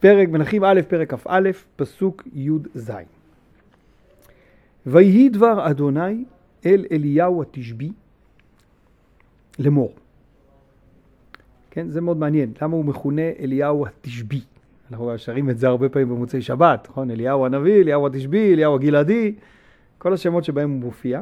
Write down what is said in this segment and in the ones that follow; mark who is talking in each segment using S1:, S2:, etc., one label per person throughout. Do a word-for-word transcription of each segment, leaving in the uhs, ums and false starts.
S1: פרק מלכים א', פרק כ"א, פסוק י' ז'. ויהי דבר אדוני אל אליהו התשבי לאמור. כן, זה מאוד מעניין. למה הוא מכונה אליהו התשבי? אנחנו שרים את זה הרבה פעמים במוצאי שבת, נכון? אליהו הנביא, אליהו התשבי, אליהו הגלעדי, כל השמות שבהם הוא מופיע.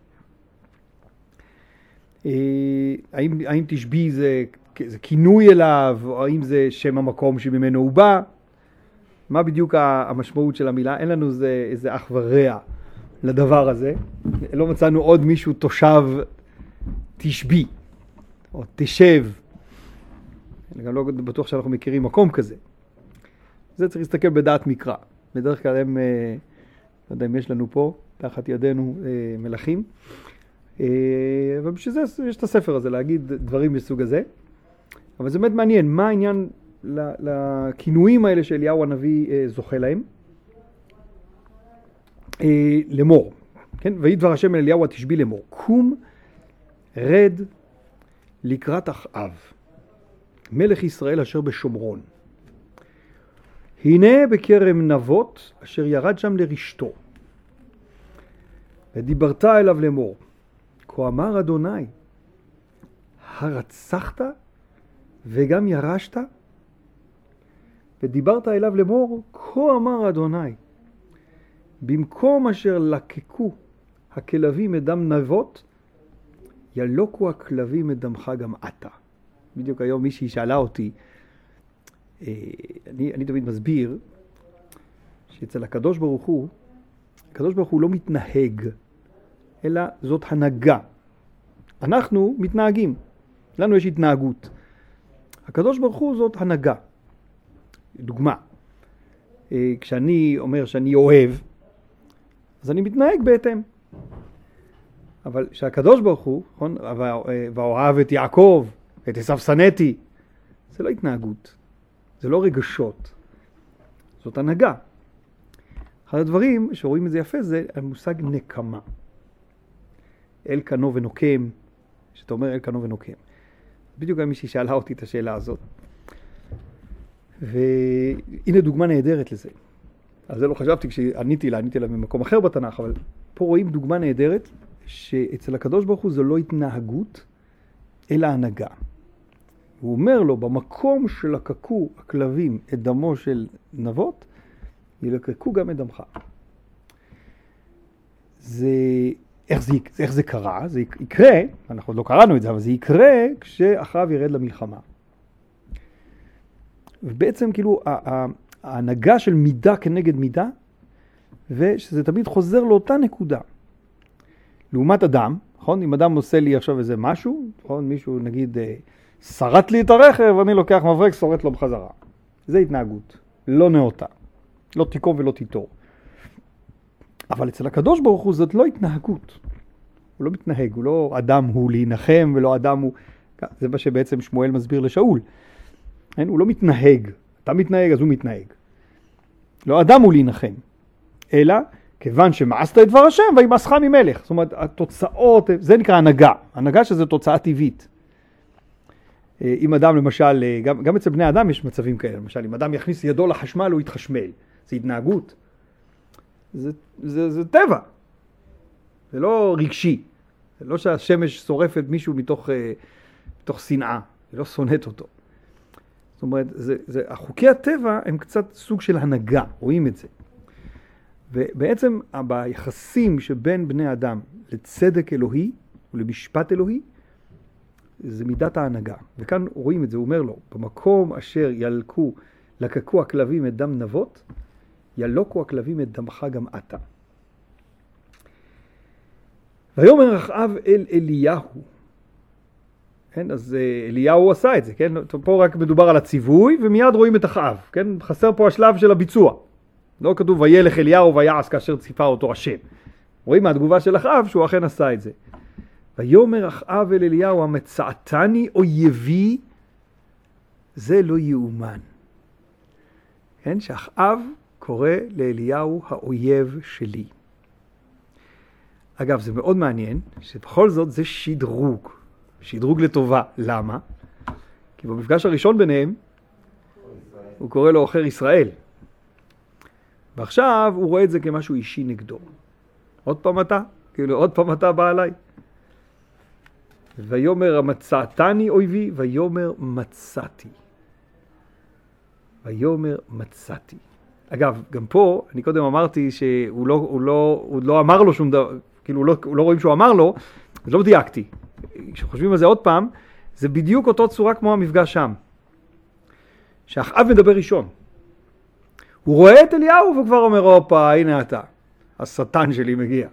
S1: האם, האם תשבי זה, זה כינוי אליו, או האם זה שם המקום שממנו הוא בא? מה בדיוק המשמעות של המילה? אין לנו זה, איזה אח ורע לדבר הזה. לא מצאנו עוד מישהו תושב תשבי, או תשב. אני גם לא בטוח שאנחנו מכירים מקום כזה. זה צריך להסתכל בדעת מקרא. בדרך כלל הם, לא יודע אם יש לנו פה, תחת ידינו מלכים. ובשביל זה יש את הספר הזה, להגיד דברים מסוג הזה. אבל זה באמת מעניין, מה העניין לכינויים האלה שאליהו הנביא זוכה להם? לאמור, כן? ויהי דבר השם אל אליהו התשבי לאמור, קום רד לקראת אחאב, מלך ישראל אשר בשומרון. הנה בכרם נבות אשר ירד שם לרשתו. ודיברת אליו לאמור, כה אמר אדוני, הרצחת וגם ירשת? ודיברת אליו לאמור, כה אמר אדוני, במקום אשר לקקו הכלבים מדם נבות, ילוקו הכלבים מדמך גם אתה. בדיוק היום מישהי שאלה אותי, אני, אני תמיד מסביר, שאצל הקדוש ברוך הוא, הקדוש ברוך הוא לא מתנהג, אלא זאת הנהגה. אנחנו מתנהגים, לנו יש התנהגות. הקדוש ברוך הוא זאת הנהגה. דוגמה, כשאני אומר שאני אוהב, אז אני מתנהג בהתאם. אבל כשהקדוש ברוך הוא, נכון, ואוהב את יעקב, את עשיו שנאתי, זה לא התנהגות, זה לא רגשות, זאת הנהגה. אחד הדברים שרואים את זה יפה זה המושג נקמה. אל קנו ונוקם, שאתה אומר אל קנו ונוקם. בדיוק גם מישהי שאלה אותי את השאלה הזאת. והנה דוגמה נהדרת לזה. על זה לא חשבתי כשעניתי לה, עניתי לה ממקום אחר בתנ"ך, אבל פה רואים דוגמה נהדרת שאצל הקדוש ברוך הוא זו לא התנהגות, אלא הנהגה. הוא אומר לו, במקום שלקקו הכלבים את דמו של נבות, ילקקו גם את דמך. זה, איך זה, איך זה קרה? זה יקרה, אנחנו עוד לא קראנו את זה, אבל זה יקרה כשאחאב ירד למלחמה. ובעצם כאילו ההנהגה של מידה כנגד מידה, ושזה תמיד חוזר לאותה נקודה. לעומת אדם, נכון? אם אדם עושה לי עכשיו איזה משהו, נכון? מישהו נגיד שרט לי את הרכב, אני לוקח מברק, שורט לו בחזרה. זה התנהגות, לא נאותה. לא תיקום ולא תיטור. אבל אצל הקדוש ברוך הוא זאת לא התנהגות. הוא לא מתנהג, הוא לא אדם הוא להינחם ולא אדם הוא... זה מה שבעצם שמואל מסביר לשאול. אין? הוא לא מתנהג. אתה מתנהג אז הוא מתנהג. לא אדם הוא להינחם. אלא כיוון שמאסת את דבר השם וימאסך ממלך. זאת אומרת, התוצאות, זה נקרא הנהגה. הנהגה שזו תוצאה טבעית. אם אדם למשל, גם, גם אצל בני אדם יש מצבים כאלה. למשל, אם אדם יכניס ידו לחשמל הוא יתחשמל. זה התנהגות. זה, זה, זה טבע. זה לא רגשי. זה לא שהשמש שורפת מישהו מתוך, מתוך שנאה. היא לא שונאת אותו. זאת אומרת, זה, זה, החוקי הטבע הם קצת סוג של הנהגה. רואים את זה. ובעצם ביחסים שבין בני אדם לצדק אלוהי ולמשפט אלוהי, זה מידת ההנהגה. וכאן רואים את זה, הוא אומר לו, במקום אשר ילקו, לקקו הכלבים את דם נבות, ילוקו הכלבים את דמך גם אתה. ויאמר אחאב אל אליהו. כן, אז אליהו עשה את זה, כן? פה רק מדובר על הציווי, ומיד רואים את אחאב, כן? חסר פה השלב של הביצוע. לא כתוב וילך אליהו ויעש כאשר ציפה אותו השם. רואים מהתגובה של אחאב שהוא אכן עשה את זה. ויאמר אחאב אל אליהו, המצאתני אויבי, זה לא יאומן. כן, שאחאב קורא לאליהו האויב שלי. אגב, זה מאוד מעניין, שבכל זאת זה שדרוג. שדרוג לטובה. למה? כי במפגש הראשון ביניהם, הוא קורא לו עוכר ישראל. ועכשיו הוא רואה את זה כמשהו אישי נגדו. עוד פעם אתה? כאילו עוד פעם אתה בא עליי. ויומר מצאתני אויבי, ויומר מצאתי. ויומר מצאתי. אגב, גם פה, אני קודם אמרתי שהוא לא, הוא לא, הוא לא אמר לו שום דבר, כאילו הוא לא, הוא לא רואים שהוא אמר לו, אז לא דייקתי. כשחושבים על זה עוד פעם, זה בדיוק אותו צורה כמו המפגש שם. שאחאב מדבר ראשון. הוא רואה את אליהו וכבר אומר, אופה, הנה אתה. השטן שלי מגיע.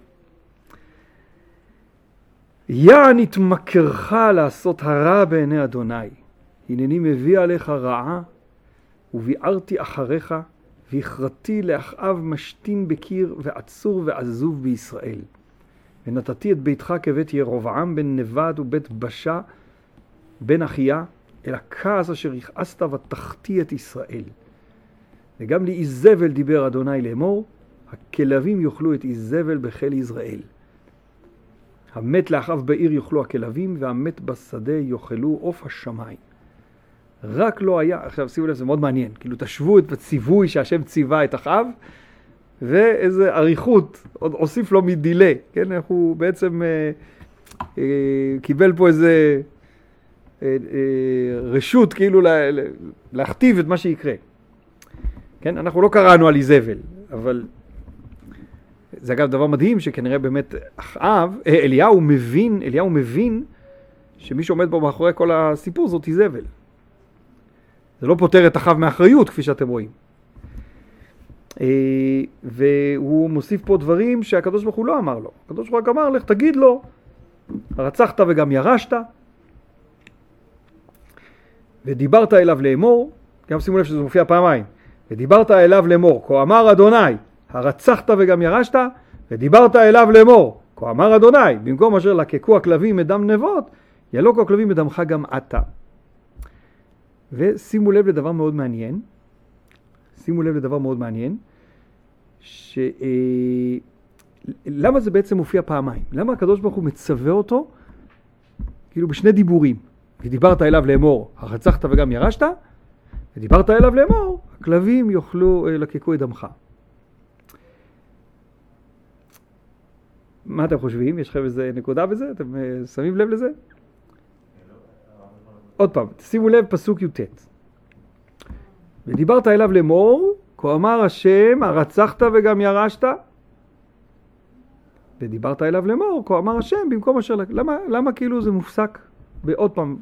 S1: יען התמכרך לעשות הרע בעיני אדוני. הנני מביא עליך רעה, וביערתי אחריך, והכרתי לאחאב משתין בקיר ועצור ועזוב בישראל. ונתתי את ביתך כבית ירבעם בן נבט ובית בשע בן אחיה, אל הכעס אשר יכעסת ותחתי את ישראל. וגם לאיזבל דיבר אדוני לאמור, הכלבים יאכלו את איזבל בחיל יזרעאל. המת לאחאב בעיר יאכלו הכלבים, והמת בשדה יאכלו עוף השמיים. רק לא היה, עכשיו שימו לב, זה מאוד מעניין, כאילו תשוו את הציווי שהשם ציווה את אחאב, ואיזה עריכות, עוד הוסיף לו מדילה, כן, אנחנו בעצם אה, אה, קיבל פה איזה אה, אה, רשות כאילו לה, להכתיב את מה שיקרה. כן, אנחנו לא קראנו על איזבל, אבל זה אגב דבר מדהים שכנראה באמת אחאב, אה, אליהו מבין, אליהו מבין שמי שעומד פה מאחורי כל הסיפור זאת איזבל. זה לא פותר את אחאב מאחריות כפי שאתם רואים. והוא מוסיף פה דברים שהקדוש ברוך הוא לא אמר לו. הקדוש ברוך הוא אמר לך, תגיד לו, רצחת וגם ירשת, ודיברת אליו לאמור, גם שימו לב שזה מופיע פעמיים, ודיברת אליו לאמור, כה אמר אדוני, הרצחת וגם ירשת, ודיברת אליו לאמור, כה אמר אדוני, במקום אשר לקקו הכלבים מדם נבות, ילוקו הכלבים מדמך גם אתה. ושימו לב לדבר מאוד מעניין, שימו לב לדבר מאוד מעניין, ש... למה זה בעצם מופיע פעמיים? למה הקדוש ברוך הוא מצווה אותו, כאילו בשני דיבורים? ודיברת אליו לאמור, הרצחת וגם ירשת, ודיברת אליו לאמור, הכלבים יאכלו, לקקו את דמך. מה אתם חושבים? יש לכם איזה נקודה בזה? אתם שמים לב לזה? עוד פעם, שימו לב פסוק י"ט. ודיברת אליו לאמור, כה אמר השם, הרצחת וגם ירשת. ודיברת אליו לאמור, כה אמר השם, במקום אשר... למה, למה כאילו זה מופסק בעוד פעם?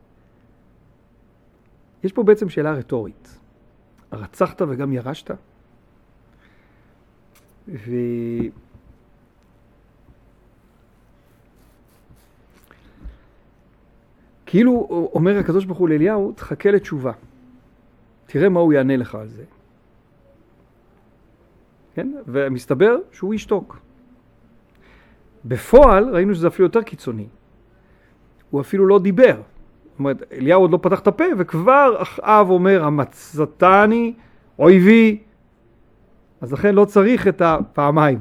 S1: יש פה בעצם שאלה רטורית. הרצחת וגם ירשת? ו... כאילו אומר הקדוש ברוך הוא לאליהו, תחכה לתשובה. תראה מה הוא יענה לך על זה. כן? ומסתבר שהוא ישתוק. בפועל ראינו שזה אפילו יותר קיצוני. הוא אפילו לא דיבר. זאת אומרת, אליהו עוד לא פתח את הפה, וכבר אחאב אומר, המצאתני, אויבי. אז לכן לא צריך את הפעמיים.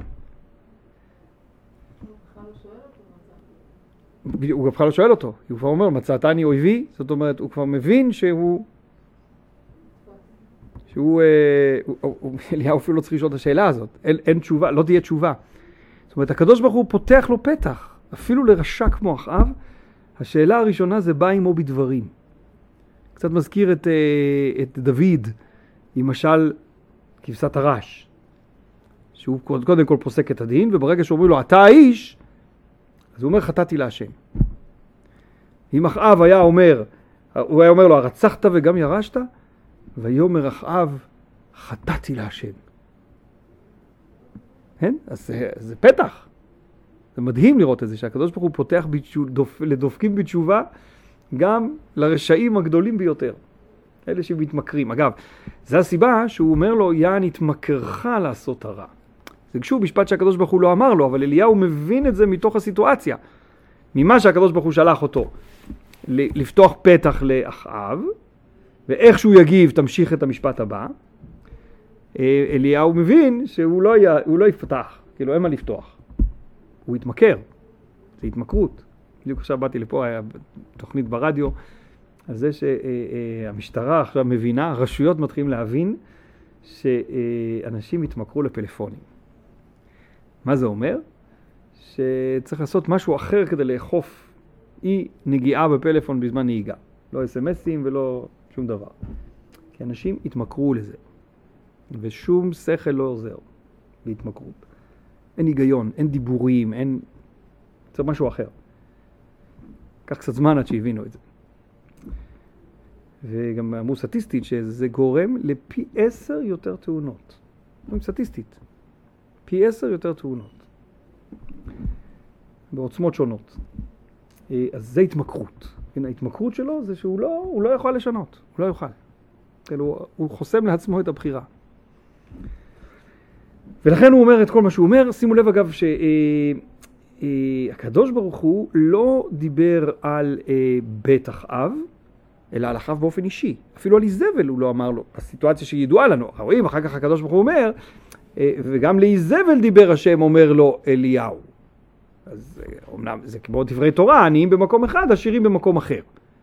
S1: הוא בכלל לא שואל אותו, הוא כבר אומר, מצאתני אויבי, זאת אומרת, הוא כבר מבין שהוא, שהוא, אליהו אפילו לא צריך לשאול את השאלה הזאת, אין, אין תשובה, לא תהיה תשובה. זאת אומרת, הקדוש ברוך הוא פותח לו פתח, אפילו לרשע כמו אחאב, השאלה הראשונה זה בא עמו בדברים. קצת מזכיר את, את דוד, עם משל כבשת הרש, שהוא קודם כל פוסק את הדין, וברגע שאומרים לו, אתה האיש, אז הוא אומר, חטאתי להשם. אם אחאב היה אומר, הוא היה אומר לו, הרצחת וגם ירשת, ויאמר אחאב, חטאתי להשם. כן? אז זה, זה פתח. זה מדהים לראות את זה, שהקדוש ברוך הוא פותח בתשוב, דופ, לדופקים בתשובה, גם לרשעים הגדולים ביותר. אלה שמתמכרים. אגב, זו הסיבה שהוא אומר לו, יען התמכרך לעשות הרע. זה שוב משפט שהקדוש ברוך הוא לא אמר לו, אבל אליהו מבין את זה מתוך הסיטואציה. ממה שהקדוש ברוך הוא שלח אותו לפתוח פתח לאחאב, ואיך שהוא יגיב תמשיך את המשפט הבא, אליהו מבין שהוא לא, י... הוא לא יפתח, כאילו אין מה לפתוח. הוא יתמכר, זה התמכרות. בדיוק עכשיו באתי לפה, היה תוכנית ברדיו, על זה שהמשטרה עכשיו מבינה, הרשויות מתחילים להבין שאנשים התמכרו לפלאפונים. מה זה אומר? שצריך לעשות משהו אחר כדי לאכוף אי נגיעה בפלאפון בזמן נהיגה. לא אס אם אסים ולא שום דבר. כי אנשים התמכרו לזה. ושום שכל לא עוזר בהתמכרות. אין היגיון, אין דיבורים, אין... צריך משהו אחר. כך קצת זמן עד שהבינו את זה. וגם אמרו סטטיסטית שזה גורם לפי עשר יותר תאונות. סטטיסטית. פי עשר יותר תאונות. בעוצמות שונות. אז זה התמכרות. ההתמכרות שלו זה שהוא לא, הוא לא יכול לשנות. הוא לא יוכל. כאילו, הוא חוסם לעצמו את הבחירה. ולכן הוא אומר את כל מה שהוא אומר. שימו לב אגב שהקדוש ברוך הוא לא דיבר על בית אחאב, אלא על אחאב באופן אישי. אפילו על איזבל הוא לא אמר לו. הסיטואציה שידועה לנו. רואים, אחר כך הקדוש ברוך הוא אומר, וגם לאיזבל דיבר השם, אומר לו אליהו. אז אומנם זה כמו דברי תורה, עניים במקום אחד, עשירים במקום אחר.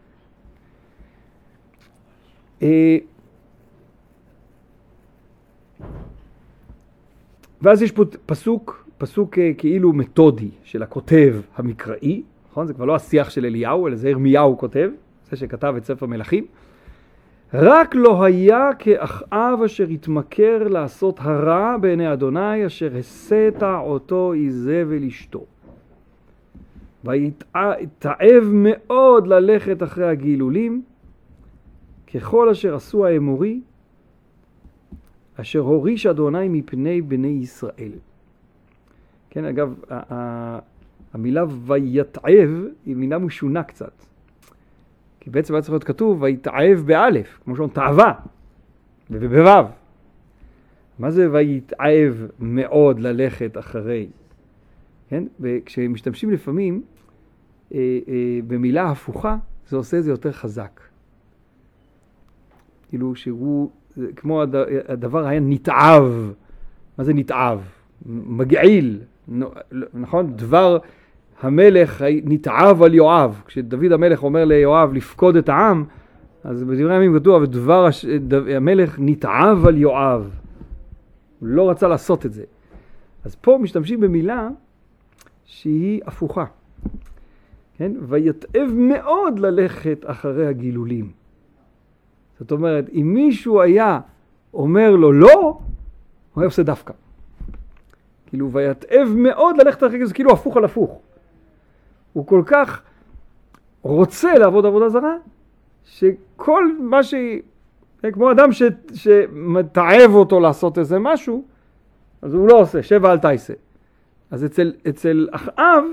S1: ואז יש פה פסוק, פסוק כאילו מתודי של הכותב המקראי, נכון? זה כבר לא השיח של אליהו, אלא זה ירמיהו כותב, זה שכתב את ספר מלכים. רק לא היה כאחאב אשר התמכר לעשות הרע בעיני אדוני, אשר הסתה אותו איזבל אשתו. והתאהב מאוד ללכת אחרי הגילולים, ככל אשר עשו האמורי, אשר הוריש אדוני מפני בני ישראל. כן, אגב, המילה ויתאהב היא מילה משונה קצת. כי בעצם היה צריך להיות כתוב, ויתאהב באלף, כמו שאומרים, תאווה, ובבב. מה זה ויתאהב מאוד ללכת אחרי? כן? וכשמשתמשים לפעמים אה, אה, במילה הפוכה, זה עושה את זה יותר חזק. כאילו שהוא, כמו הד, הדבר היה נתעב. מה זה נתעב? מגעיל. נכון? דבר המלך נתעב על יואב. כשדוד המלך אומר ליואב לפקוד את העם, אז בדברי הימים כתוב, דבר המלך נתעב על יואב. הוא לא רצה לעשות את זה. אז פה משתמשים במילה שהיא הפוכה. כן? ויתאב מאוד ללכת אחרי הגילולים. זאת אומרת, אם מישהו היה אומר לו לא, הוא היה עושה דווקא. כאילו, ויתאב מאוד ללכת אחרי הגילולים, זה כאילו הפוך על הפוך. הוא כל כך רוצה לעבוד עבודה זרה, שכל מה ש... כמו אדם ש... שמתעב אותו לעשות איזה משהו, אז הוא לא עושה, שבע אל תעשה. אז אצל, אצל אחאב,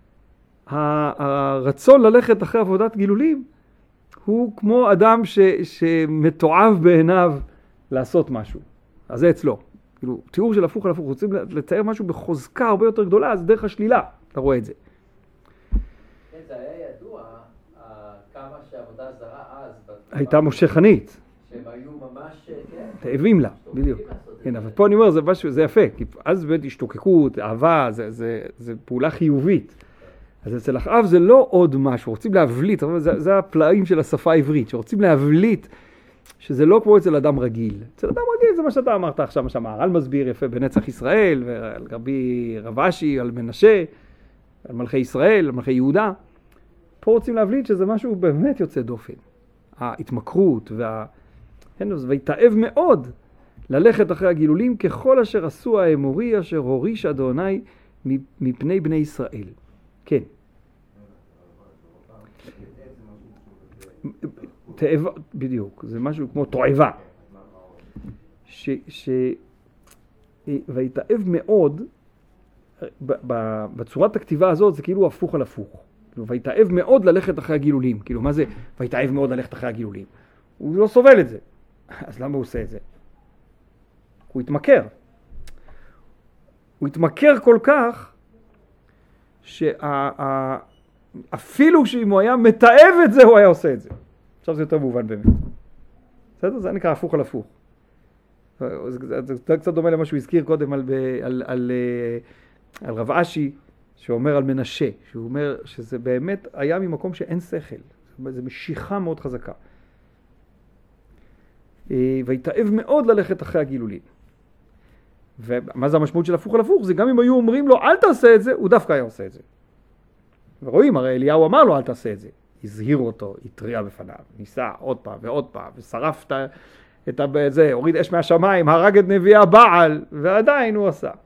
S1: הרצון ללכת אחרי עבודת גילולים, הוא כמו אדם ש, שמתועב בעיניו לעשות משהו. אז זה אצלו. כאילו, תיאור של הפוך על הפוך, רוצים לצייר משהו בחוזקה הרבה יותר גדולה, אז דרך השלילה, אתה רואה את זה.
S2: כן, זה היה ידוע, כמה שעבודה זרה אז...
S1: הייתה מושכנית.
S2: שהם היו ממש, כן.
S1: תאבים לה, בדיוק. כן, אבל פה אני אומר, זה משהו, זה יפה, כי אז באמת השתוקקות, אהבה, זה, זה, זה פעולה חיובית. אז אצל אחאב זה לא עוד משהו, רוצים להבליט, זה, זה הפלאים של השפה העברית, שרוצים להבליט שזה לא כמו אצל אדם רגיל. אצל אדם רגיל זה מה שאתה אמרת עכשיו, מה שהמהר"ל מסביר יפה בנצח ישראל, ועל רבי רב אשי, על מנשה, על מלכי ישראל, על מלכי יהודה. פה רוצים להבליט שזה משהו באמת יוצא דופן. ההתמכרות וה... ויתאהב מאוד ללכת אחרי הגילולים ככל אשר עשו האמורי אשר הוריש אדוני מפני בני ישראל. כן. תאווה, בדיוק, זה משהו כמו תועבה. ש, ש, ויתאהב מאוד, בצורת הכתיבה הזאת זה כאילו הפוך על הפוך. ויתאהב מאוד ללכת אחרי הגילולים. כאילו, מה זה ויתאהב מאוד ללכת אחרי הגילולים? הוא לא סובל את זה. אז למה הוא עושה את זה? הוא התמכר. הוא התמכר כל כך, שאפילו שאם הוא היה מתאהב את זה, הוא היה עושה את זה. עכשיו זה יותר מובן באמת. בסדר? זה נקרא הפוך על הפוך. זה קצת דומה למה שהוא הזכיר קודם על, על, על, על רב אשי, שאומר על מנשה, שהוא אומר שזה באמת היה ממקום שאין שכל. זו משיכה מאוד חזקה. והתאהב מאוד ללכת אחרי הגילולים. ומה זה המשמעות של הפוך על הפוך? זה גם אם היו אומרים לו אל תעשה את זה, הוא דווקא היה עושה את זה. ורואים, הרי אליהו אמר לו אל תעשה את זה. הזהיר אותו, התריע בפניו, ניסה עוד פעם ועוד פעם, ושרף את זה, הוריד אש מהשמיים, הרג את נביא הבעל, ועדיין הוא עשה.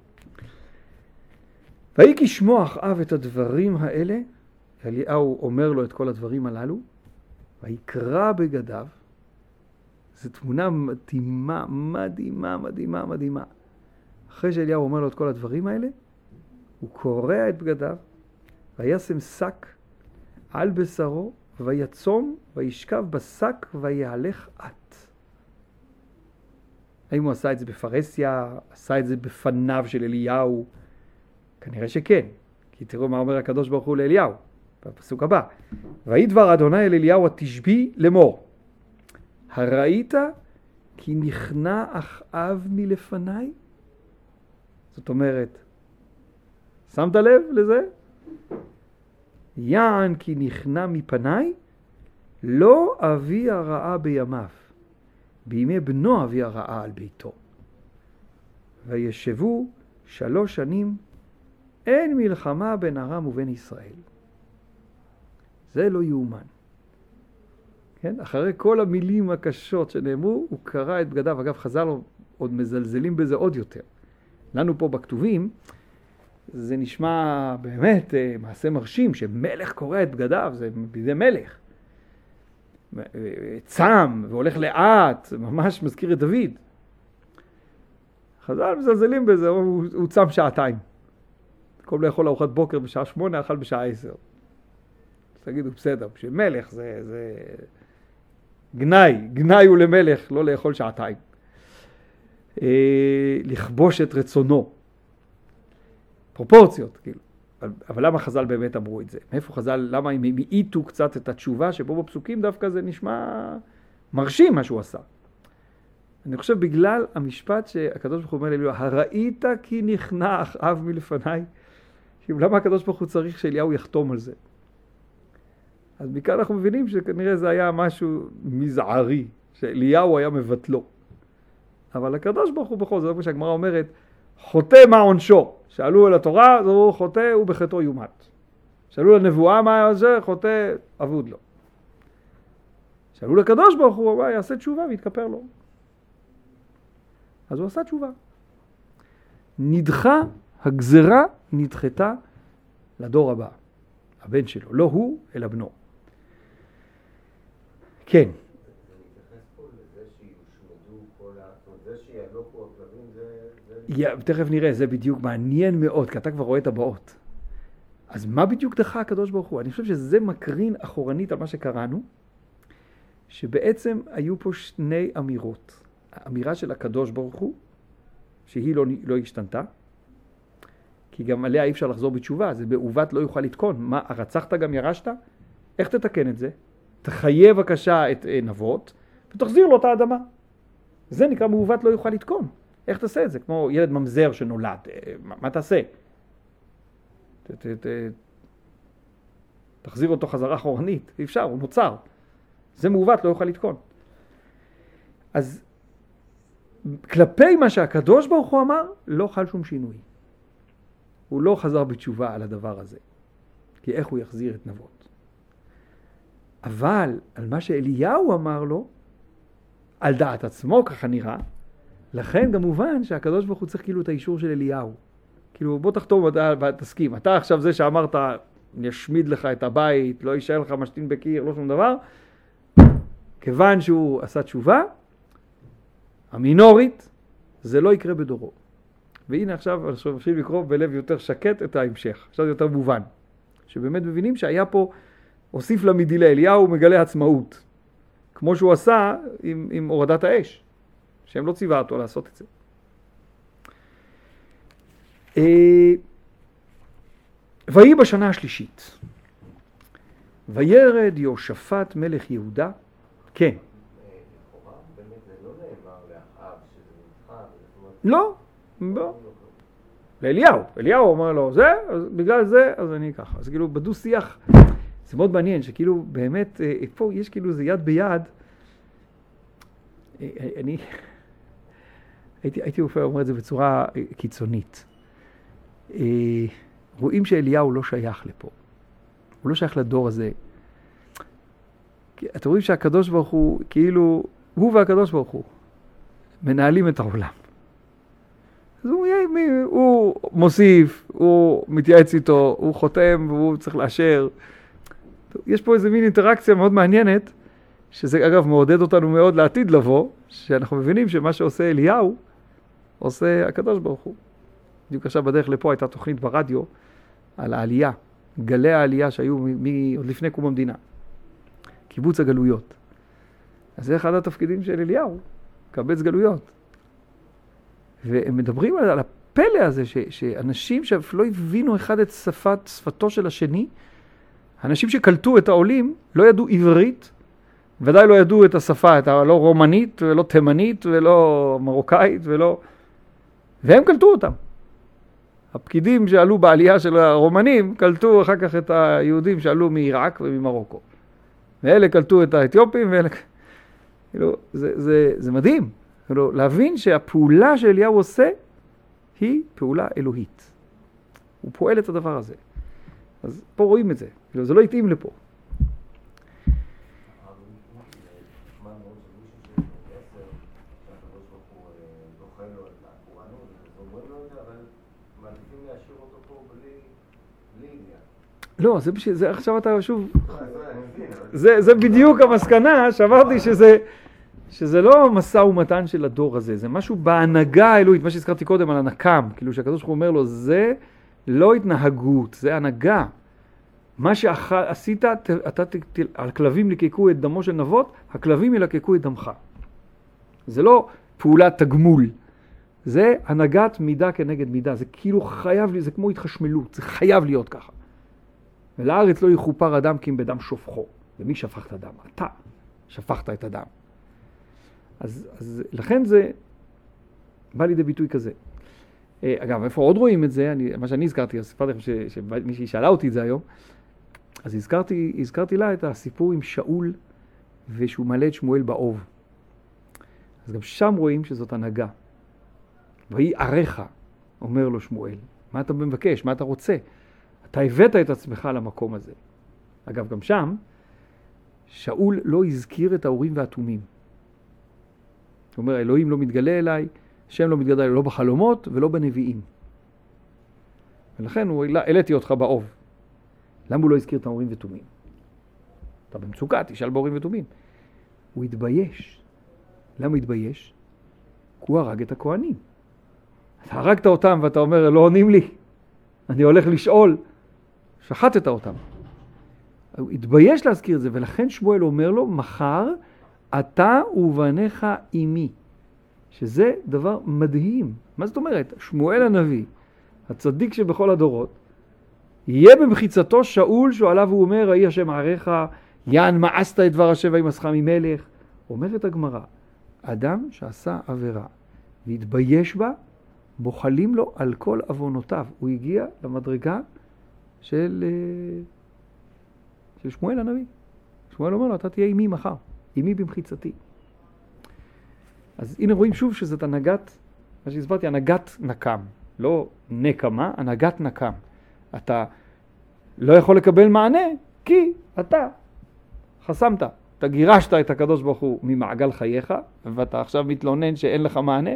S1: ויהי כשמוע אחאב את הדברים האלה, אליהו אומר לו את כל הדברים הללו, ויקרע בגדיו. זו תמונה מדהימה, מדהימה, מדהימה, מדהימה. אחרי שאליהו אומר לו את כל הדברים האלה, הוא קורע את בגדיו, וישם שק על בשרו, ויצום, וישכב בשק, ויהלך עט. האם הוא עשה את זה בפרסיה? עשה את זה בפניו של אליהו? כנראה שכן, כי תראו מה אומר הקדוש ברוך הוא לאליהו, בפסוק הבא. ויהי דבר אדוני אל אליהו התשבי לאמור, הראית כי נכנע אחאב מלפניי? זאת אומרת, שמת לב לזה? יען כי נכנע מפניי, לא אביא הרעה בימיו, בימי בנו אביא הרעה על ביתו. וישבו שלוש שנים, אין מלחמה בין ארם ובין ישראל. זה לא יאומן. כן? אחרי כל המילים הקשות שנאמרו, הוא קרא את בגדיו. אגב, חז"ל עוד מזלזלים בזה עוד יותר. לנו פה בכתובים, זה נשמע באמת מעשה מרשים, שמלך קורא את בגדיו, זה בידי מלך. צם והולך לאט, ממש מזכיר את דוד. חז"ל מזלזלים בזה, הוא, הוא צם שעתיים. כל לא יכול לארוחת בוקר בשעה שמונה, אכל בשעה עשר. אז תגידו, בסדר, בשביל מלך זה, זה גנאי, גנאי הוא למלך, לא לאכול שעתיים. אה, לכבוש את רצונו. פרופורציות, כאילו. אבל, אבל למה חז"ל באמת אמרו את זה? מאיפה חז"ל, למה הם העיטו קצת את התשובה, שבו בפסוקים דווקא זה נשמע מרשים מה שהוא עשה. אני חושב בגלל המשפט שהקדוש ברוך הוא אומר לאליהו, הראית כי נכנע אחאב מלפניי? למה הקדוש ברוך הוא צריך שאליהו יחתום על זה? אז מכאן אנחנו מבינים שכנראה זה היה משהו מזערי, שאליהו היה מבטלו. אבל הקדוש ברוך הוא בכל זאת, כמו שהגמרא אומרת, חוטא מה עונשו. שאלו על התורה, הוא חוטא ובחטאו יומת. שאלו לנבואה מה זה, חוטא אבוד לו. שאלו לקדוש ברוך הוא, הוא יעשה תשובה ויתכפר לו. אז הוא עשה תשובה. נדחה, הגזרה נדחתה לדור הבא. הבן שלו, לא הוא, אלא בנו. כן.
S3: זה מתייחס פה לזה שיושמדו כל ה... זה שיעלו פה הכלבים, זה...
S1: תכף נראה, זה בדיוק מעניין מאוד, כי אתה כבר רואה את הבאות. אז מה בדיוק דחה הקדוש ברוך הוא? אני חושב שזה מקרין אחורנית על מה שקראנו, שבעצם היו פה שני אמירות. האמירה של הקדוש ברוך הוא, שהיא לא, לא השתנתה, כי גם עליה אי אפשר לחזור בתשובה, זה מעוות לא יוכל לתקון. מה, הרצחת גם ירשת? איך תתקן את זה? תחייב בבקשה את נבות, ותחזיר לו את האדמה. זה נקרא מעוות לא יוכל לתקון. איך תעשה את זה? כמו ילד ממזר שנולד. מה, מה תעשה? ת, ת, ת, תחזיר אותו חזרה אחורנית. אי אפשר, הוא נוצר. זה מעוות לא יוכל לתקון. אז כלפי מה שהקדוש ברוך הוא אמר, לא חל שום שינוי. הוא לא חזר בתשובה על הדבר הזה. כי איך הוא יחזיר את נבות? אבל על מה שאליהו אמר לו, על דעת עצמו ככה נראה, לכן גם מובן שהקדוש ברוך הוא צריך כאילו את האישור של אליהו. כאילו בוא תחתום ותסכים. אתה עכשיו זה שאמרת, נשמיד לך את הבית, לא יישאר לך משתין בקיר, לא שום דבר. כיוון שהוא עשה תשובה, המינורית, זה לא יקרה בדורו. והנה עכשיו, עכשיו אפשר לקרוא בלב יותר שקט את ההמשך. עכשיו זה יותר מובן. שבאמת מבינים שהיה פה, הוסיף למדילה, אליהו מגלה עצמאות. כמו שהוא עשה עם, עם הורדת האש. שהם לא ציווה אותו לעשות את זה. ויהי בשנה השלישית. וירד יהושפט מלך יהודה. כן.
S3: לכאורה, באמת זה לא נאמר לאחאב שזה נדחה.
S1: לא, לא. לאליהו. אליהו אומר לו, זה, אז בגלל זה, אז אני ככה. אז כאילו בדו שיח, זה מאוד מעניין שכאילו באמת, פה יש כאילו זה יד ביד, אני הייתי, הייתי אומר את זה בצורה קיצונית. רואים שאליהו לא שייך לפה. הוא לא שייך לדור הזה. אתם רואים שהקדוש ברוך הוא, כאילו, הוא והקדוש ברוך הוא, מנהלים את העולם. אז הוא, הוא מוסיף, הוא מתייעץ איתו, הוא חותם והוא צריך לאשר. יש פה איזה מין אינטראקציה מאוד מעניינת, שזה אגב מעודד אותנו מאוד לעתיד לבוא, שאנחנו מבינים שמה שעושה אליהו, עושה הקדוש ברוך הוא. בדיוק עכשיו בדרך לפה הייתה תוכנית ברדיו על העלייה, גלי העלייה שהיו מ- מ- עוד לפני קום המדינה. קיבוץ הגלויות. אז זה אחד התפקידים של אליהו, קבץ גלויות. והם מדברים על, על הפלא הזה, ש, שאנשים שלא הבינו אחד את שפת, שפתו של השני, אנשים שקלטו את העולים לא ידעו עברית, ודאי לא ידעו את השפה, את הלא רומנית ולא תימנית ולא מרוקאית ולא... והם קלטו אותם. הפקידים שעלו בעלייה של הרומנים קלטו אחר כך את היהודים שעלו מעיראק וממרוקו. ואלה קלטו את האתיופים ואלה... כאילו, זה, זה, זה מדהים. כאילו, להבין שהפעולה שאליהו עושה היא פעולה אלוהית. הוא פועל את הדבר הזה. אז פה רואים את זה. כאילו, זה לא התאים לפה. לא, זה בשביל, זה עכשיו אתה שוב, זה, זה בדיוק המסקנה שאמרתי שזה, שזה לא מסע ומתן של הדור הזה, זה משהו בהנהגה האלוהית, מה שהזכרתי קודם על הנקם, כאילו שהקדוש ברוך הוא אומר לו, זה לא התנהגות, זה הנהגה. מה שעשית, אתה, הכלבים לקקו את דמו של נבות, הכלבים ילקקו את דמך. זה לא פעולת תגמול, זה הנהגת מידה כנגד מידה, זה כאילו חייב, זה כמו התחשמלות, זה חייב להיות ככה. ולארץ לא יכופר אדם כי אם בדם שופכו. ומי שפך את הדם? אתה שפכת את הדם. אז, אז לכן זה בא לידי ביטוי כזה. אגב, איפה עוד רואים את זה? אני, מה שאני הזכרתי, אז סיפרתי לכם שמישהי שאלה אותי את זה היום, אז הזכרתי, הזכרתי לה את הסיפור עם שאול, ושהוא מלא את שמואל באוב. אז גם שם רואים שזאת הנהגה. והיא עריך, אומר לו שמואל. מה אתה מבקש? מה אתה רוצה? אתה הבאת את עצמך למקום הזה. אגב, גם שם, שאול לא הזכיר את האורים והתומים. הוא אומר, אלוהים לא מתגלה אליי, שם לא מתגלה אליי לא בחלומות ולא בנביאים. ולכן הוא, העליתי אותך באוב. למה הוא לא הזכיר את האורים ותומים? אתה במצוקה, תשאל באורים ותומים. הוא התבייש. למה הוא התבייש? כי הוא הרג את הכהנים. אתה הרגת אותם ואתה אומר, לא עונים לי. אני הולך לשאול. שחטת אותם. הוא התבייש להזכיר את זה, ולכן שמואל אומר לו, מחר אתה ובניך עימי. שזה דבר מדהים. מה זאת אומרת? שמואל הנביא, הצדיק שבכל הדורות, יהיה במחיצתו שאול שעליו הוא אומר, ראי השם עריך, יען מאסת את דבר השם וימסך ממלך. אומרת הגמרא, אדם שעשה עבירה והתבייש בה, בוחלים לו על כל עוונותיו. הוא הגיע למדרגה של, של שמואל הנביא. שמואל אומר לו, אתה תהיה עימי מחר, עימי במחיצתי. אז הנה רואים שוב שזאת הנהגת, מה שהסברתי, הנהגת נקם. לא נקמה, הנהגת נקם. אתה לא יכול לקבל מענה, כי אתה חסמת. אתה גירשת את הקדוש ברוך הוא ממעגל חייך, ואתה עכשיו מתלונן שאין לך מענה.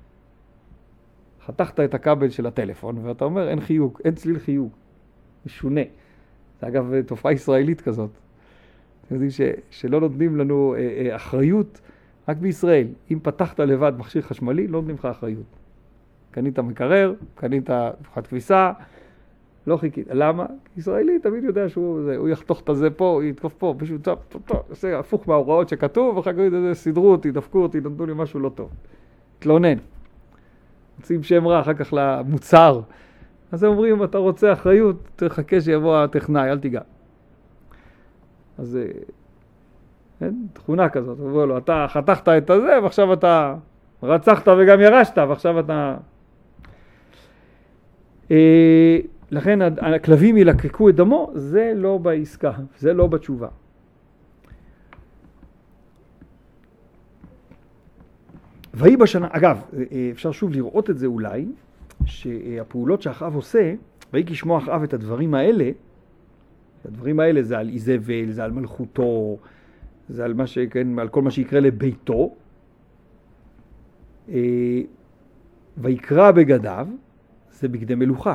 S1: חתכת את הכבל של הטלפון, ואתה אומר, אין חיוג, אין צליל חיוג. משונה. זה אגב תופעה ישראלית כזאת. אתם יודעים ש, שלא נותנים לנו אה, אה, אחריות רק בישראל. אם פתחת לבד מכשיר חשמלי, לא נותנים לך אחריות. קנית מקרר, קנית פחת כביסה, לא חיכית. למה? ישראלי תמיד יודע שהוא זה, הוא יחתוך את זה פה, הוא יתקוף פה, פשוט טוב, טוב, טוב, עושה הפוך מההוראות שכתוב, ואחר כך סידרו אותי, דפקו אותי, נתנו לי משהו לא טוב. תלונן. מוצאים שם רע אחר כך למוצר. אז הם אומרים, אתה רוצה אחריות, תחכה שיבוא הטכנאי, אל תיגע. אז אין, תכונה כזאת, הוא אומר לו, אתה חתכת את הזה, ועכשיו אתה רצחת וגם ירשת, ועכשיו אתה... לכן הכלבים ילקקו את דמו, זה לא בעסקה, זה לא בתשובה. והיא בשנה, אגב, אפשר שוב לראות את זה אולי, שהפעולות שאחאב עושה, והיא כשמוע אחאב את הדברים האלה, הדברים האלה זה על איזבל, זה על מלכותו, זה על, מה ש... כן, על כל מה שיקרה לביתו, ויקרא בגדיו, זה בגדי מלוכה.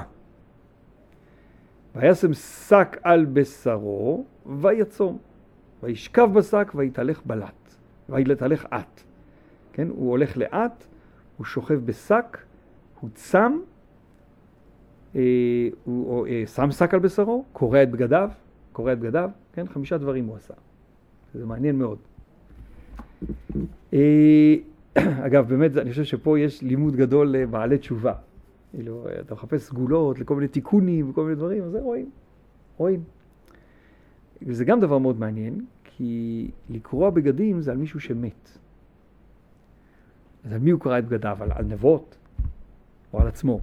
S1: וישם שק על בשרו, ויצום. וישכב בשק, ויתהלך בלט. ויתהלך עט. כן? הוא הולך לאט, הוא שוכב בשק, הוא צם, אה, הוא אה, שם שק על בשרו, קורא את בגדיו, קורא את בגדיו, כן? חמישה דברים הוא עשה. זה מעניין מאוד. אה, אגב, באמת, אני חושב שפה יש לימוד גדול לבעלי תשובה. כאילו, אתה מחפש סגולות לכל מיני תיקונים וכל מיני דברים, אז זה רואים, רואים. וזה גם דבר מאוד מעניין, כי לקרוא בגדים זה על מישהו שמת. אז על מי הוא קרא את בגדיו? על, על נבות? או על עצמו?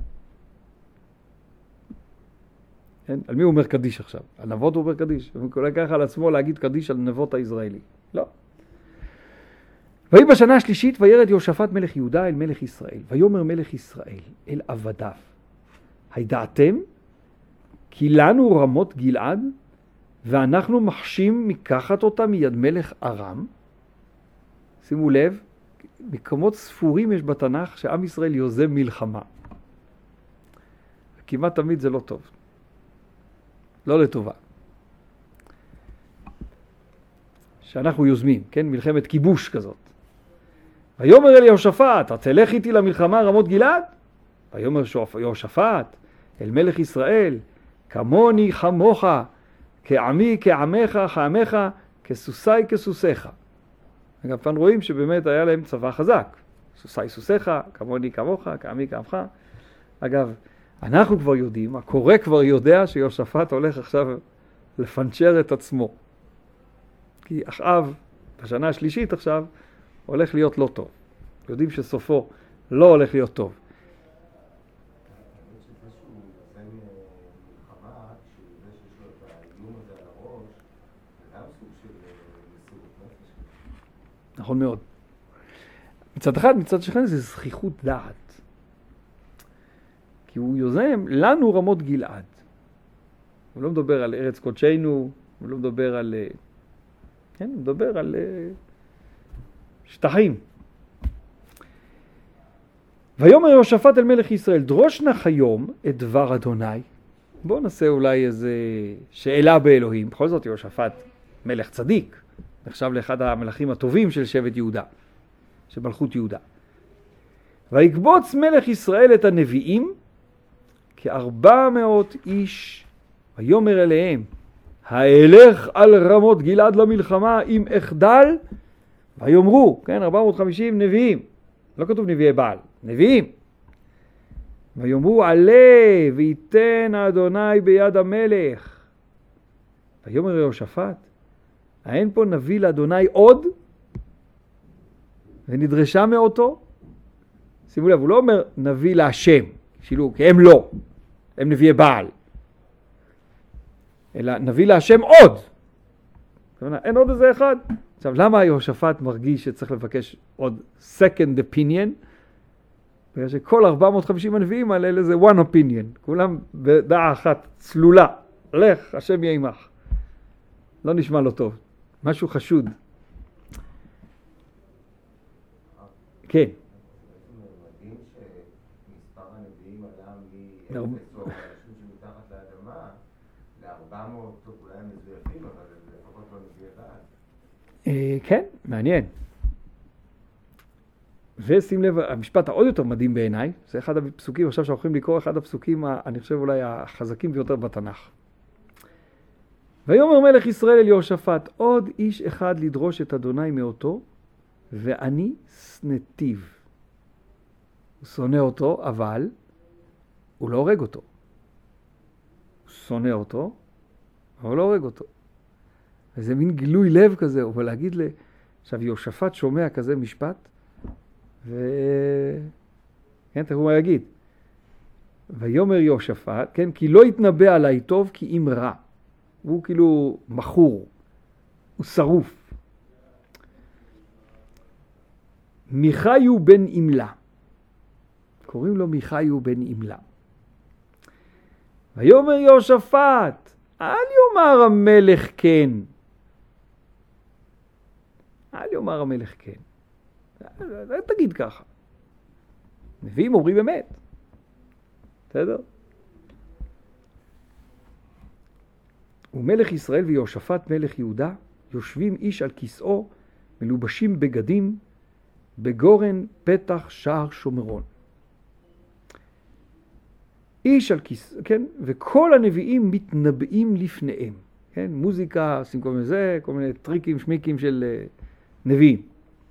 S1: כן? על מי הוא אומר קדיש עכשיו? על נבות הוא אומר קדיש. הוא קורא ככה על עצמו להגיד קדיש על נבות הישראלי. לא. ויהי בשנה השלישית וירד יהושפט מלך יהודה אל מלך ישראל. ויאמר מלך ישראל אל עבדיו, הידעתם כי לנו רמות גלעד ואנחנו מחשים מקחת אותה מיד מלך ארם? שימו לב, מקומות ספורים יש בתנ"ך שעם ישראל יוזם מלחמה. כמעט תמיד זה לא טוב. לא לטובה. שאנחנו יוזמים, כן? מלחמת כיבוש כזאת. ויאמר אל יהושפט, תלך איתי למלחמה רמות גלעד? ויאמר יהושפט אל מלך ישראל, כמוני חמוך, כעמי כעמך, כעמך, כסוסי כסוסיך. אגב, כאן רואים שבאמת היה להם צבא חזק. סוסי סוסיך, כמוני כמוך, כעמי כעמך. אגב, אנחנו כבר יודעים, הקורא כבר יודע שיהושפט הולך עכשיו לפנצ'ר את עצמו. כי אחאב, בשנה השלישית עכשיו, הולך להיות לא טוב. יודעים שסופו לא הולך להיות טוב. נכון מאוד. מצד אחד, מצד שכן זה זכיחות דעת. כי הוא יוזם לנו רמות גלעד. הוא לא מדבר על ארץ קודשנו, הוא לא מדבר על... כן, הוא מדבר על שטחים. ויאמר יהושפט אל מלך ישראל, דרוש נא היום את דבר אדוני. בואו נעשה אולי איזה שאלה באלוהים. בכל זאת יהושפט מלך צדיק. נחשב לאחד המלכים הטובים של שבט יהודה, של מלכות יהודה. ויקבוץ מלך ישראל את הנביאים, כארבע מאות איש, ויאמר אליהם, האלך על רמות גלעד למלחמה אם אחדל, ויאמרו, כן, ארבע מאות וחמישים נביאים, לא כתוב נביאי בעל, נביאים. ויאמרו עלה ויתן אדוני ביד המלך. ויאמר יהושפט, האין פה נביא לאדוני עוד? ונדרשה מאותו? שימו לב, הוא לא אומר נביא להשם, שילו, כי הם לא, הם נביאי בעל. אלא נביא להשם עוד. אין עוד איזה אחד. עכשיו, למה יהושפט מרגיש שצריך לבקש עוד second opinion? בגלל שכל ארבע מאות וחמישים הנביאים האלה זה one opinion. כולם בדעה אחת צלולה. לך, השם יהיה עמך. לא נשמע לו טוב. משהו חשוד. כן.
S3: מדהים שמספר הנביאים עלה מאפס או אנשים שמתחת לאדמה ל-ארבע מאות, אולי הם מזויפים, אבל לפחות לא נביא אחד.
S1: כן, מעניין. ושים לב, המשפט העוד יותר מדהים בעיניי, זה אחד הפסוקים, עכשיו שאנחנו יכולים לקרוא אחד הפסוקים, אני חושב אולי החזקים ביותר בתנ"ך. ויאמר מלך ישראל אל יהושפט, עוד איש אחד לדרוש את אדוני מאותו, ואני שנאתיו. הוא שונא אותו, אבל הוא לא הורג אותו. הוא שונא אותו, אבל הוא לא הורג אותו. וזה מין גילוי לב כזה, אבל להגיד ל... עכשיו יהושפט שומע כזה משפט, ו... כן, תראו מה יגיד. ויאמר יהושפט, כן, כי לא יתנבא עליי טוב כי אם רע. הוא כאילו מחור, הוא שרוף. מיכאיו בן אימלה. קוראים לו מיכאיו בן אימלה. ויאמר יהושפט, אל יאמר המלך כן. אל יאמר המלך כן. אל תגיד ככה. נביאים אומרים אמת. בסדר? ומלך ישראל ויהושפט מלך יהודה יושבים איש על כיסאו מלובשים בגדים בגורן פתח שער שומרון. איש על כיסאו, כן? וכל הנביאים מתנבאים לפניהם. כן? מוזיקה, עושים כל מיני זה, כל מיני טריקים, שמיקים של uh, נביאים.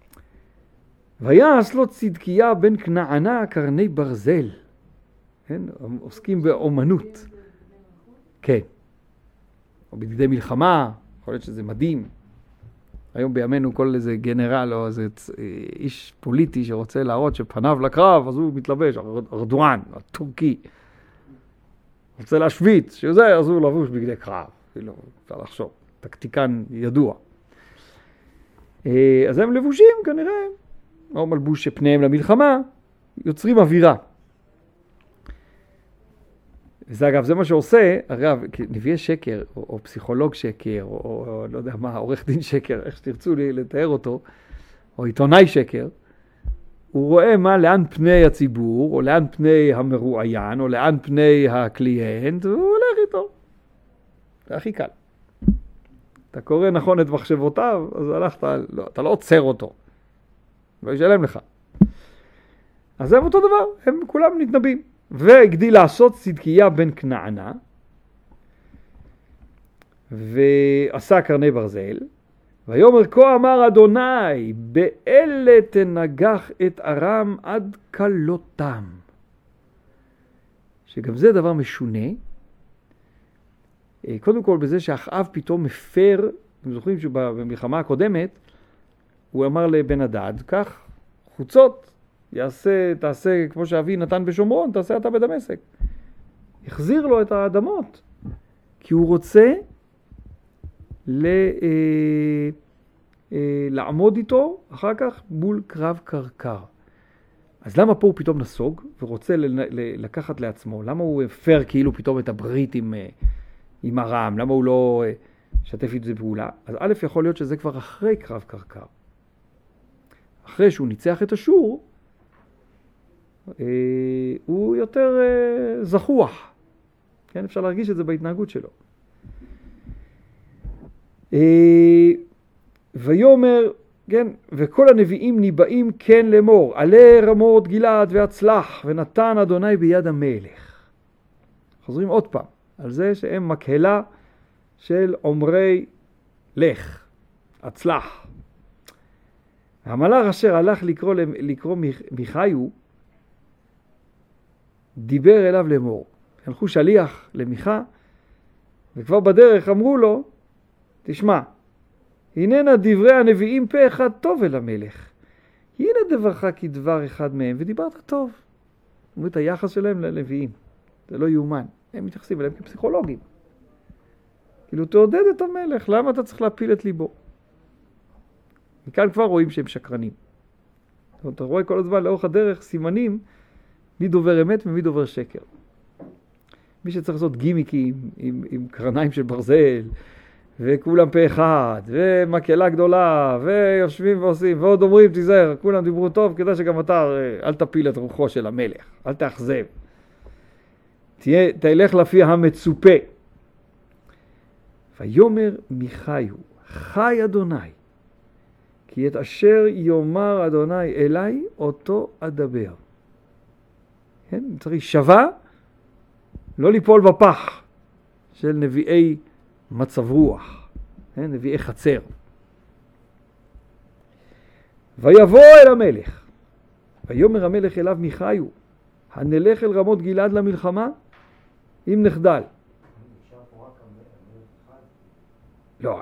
S1: ויעש לו צדקיה בן כנענה קרני ברזל. כן? עוסקים באומנות. כן. או בגדי מלחמה, יכול להיות שזה מדהים. היום בימינו כל איזה גנרל או איזה איש פוליטי שרוצה להראות שפניו לקרב, אז הוא מתלבש, ארדואן, הטורקי. רוצה להשוויץ, שזה, אז הוא לבוש בגדי קרב. כאילו, אפשר לחשוב, טקטיקן ידוע. אז הם לבושים כנראה, או מלבוש שפניהם למלחמה, יוצרים אווירה. וזה אגב, זה מה שעושה, אגב, נביאי שקר, או, או פסיכולוג שקר, או, או לא יודע מה, עורך דין שקר, איך שתרצו לי לתאר אותו, או עיתונאי שקר, הוא רואה מה לאן פני הציבור, או לאן פני המרואיין, או לאן פני הקליינט, והוא הולך איתו. זה הכי קל. אתה קורא נכון את מחשבותיו, אז הלכת, לא, אתה לא עוצר אותו. לא ישלם לך. אז זה אותו דבר, הם כולם נתנבאים. והגדיל לעשות צדקיה בן כנענה, ועשה קרני ברזל, ויאמר כה אמר אדוני, באלה תנגח את ארם עד כלותם. שגם זה דבר משונה. קודם כל בזה שאחאב פתאום מפר, אתם זוכרים שבמלחמה הקודמת, הוא אמר לבן הדד, כך חוצות, יעשה, תעשה כמו שאבי נתן בשומרון, תעשה אתה בדמשק. החזיר לו את האדמות, כי הוא רוצה ל, אה, אה, לעמוד איתו אחר כך מול קרב קרקר. אז למה פה הוא פתאום נסוג ורוצה ל, ל, לקחת לעצמו? למה הוא הפר כאילו פתאום את הברית עם, עם ארם? למה הוא לא שתף את זה פעולה? אז א' יכול להיות שזה כבר אחרי קרב קרקר. אחרי שהוא ניצח את אשור, הוא יותר זחוח. כן, אפשר להרגיש את זה בהתנהגות שלו. ויאמר, כן, וכל הנביאים ניבאים כן לאמור, עלה רמות גלעד והצלח, ונתן אדוני ביד המלך. חוזרים עוד פעם, על זה שהם מקהלה של עומרי לך, הצלח. המלאך אשר הלך לקרוא, לקרוא מיכאיו, דיבר אליו לאמור. הלכו שליח למיכה, וכבר בדרך אמרו לו, תשמע, הננה דברי הנביאים פה אחד טוב אל המלך. הנה דברך כדבר אחד מהם, ודיברת טוב. אומרים את היחס שלהם לנביאים. זה לא יאומן. הם מתייחסים אליהם כפסיכולוגים. כאילו, תעודד את המלך, למה אתה צריך להפיל את ליבו? מכאן כבר רואים שהם שקרנים. אתה רואה כל הזמן לאורך הדרך סימנים, מי דובר אמת ומי דובר שקר. מי שצריך לעשות גימיקים עם, עם קרניים של ברזל, וכולם פה אחד, ומקהלה גדולה, ויושבים ועושים, ועוד אומרים, תיזהר, כולם דיברו טוב, כדאי שגם אתה, אל תפיל את רוחו של המלך, אל תאכזב. תהיה, תלך לפי המצופה. ויאמר מיכאיו, חי אדוני, כי את אשר יאמר אדוני אליי, אותו אדבר. כן? צריך שווה, לא ליפול בפח של נביאי מצב רוח, כן? נביאי חצר. ויבוא אל המלך, ויאמר המלך אליו מיכאיו, הנלך אל רמות גלעד למלחמה, אם נחדל. לא,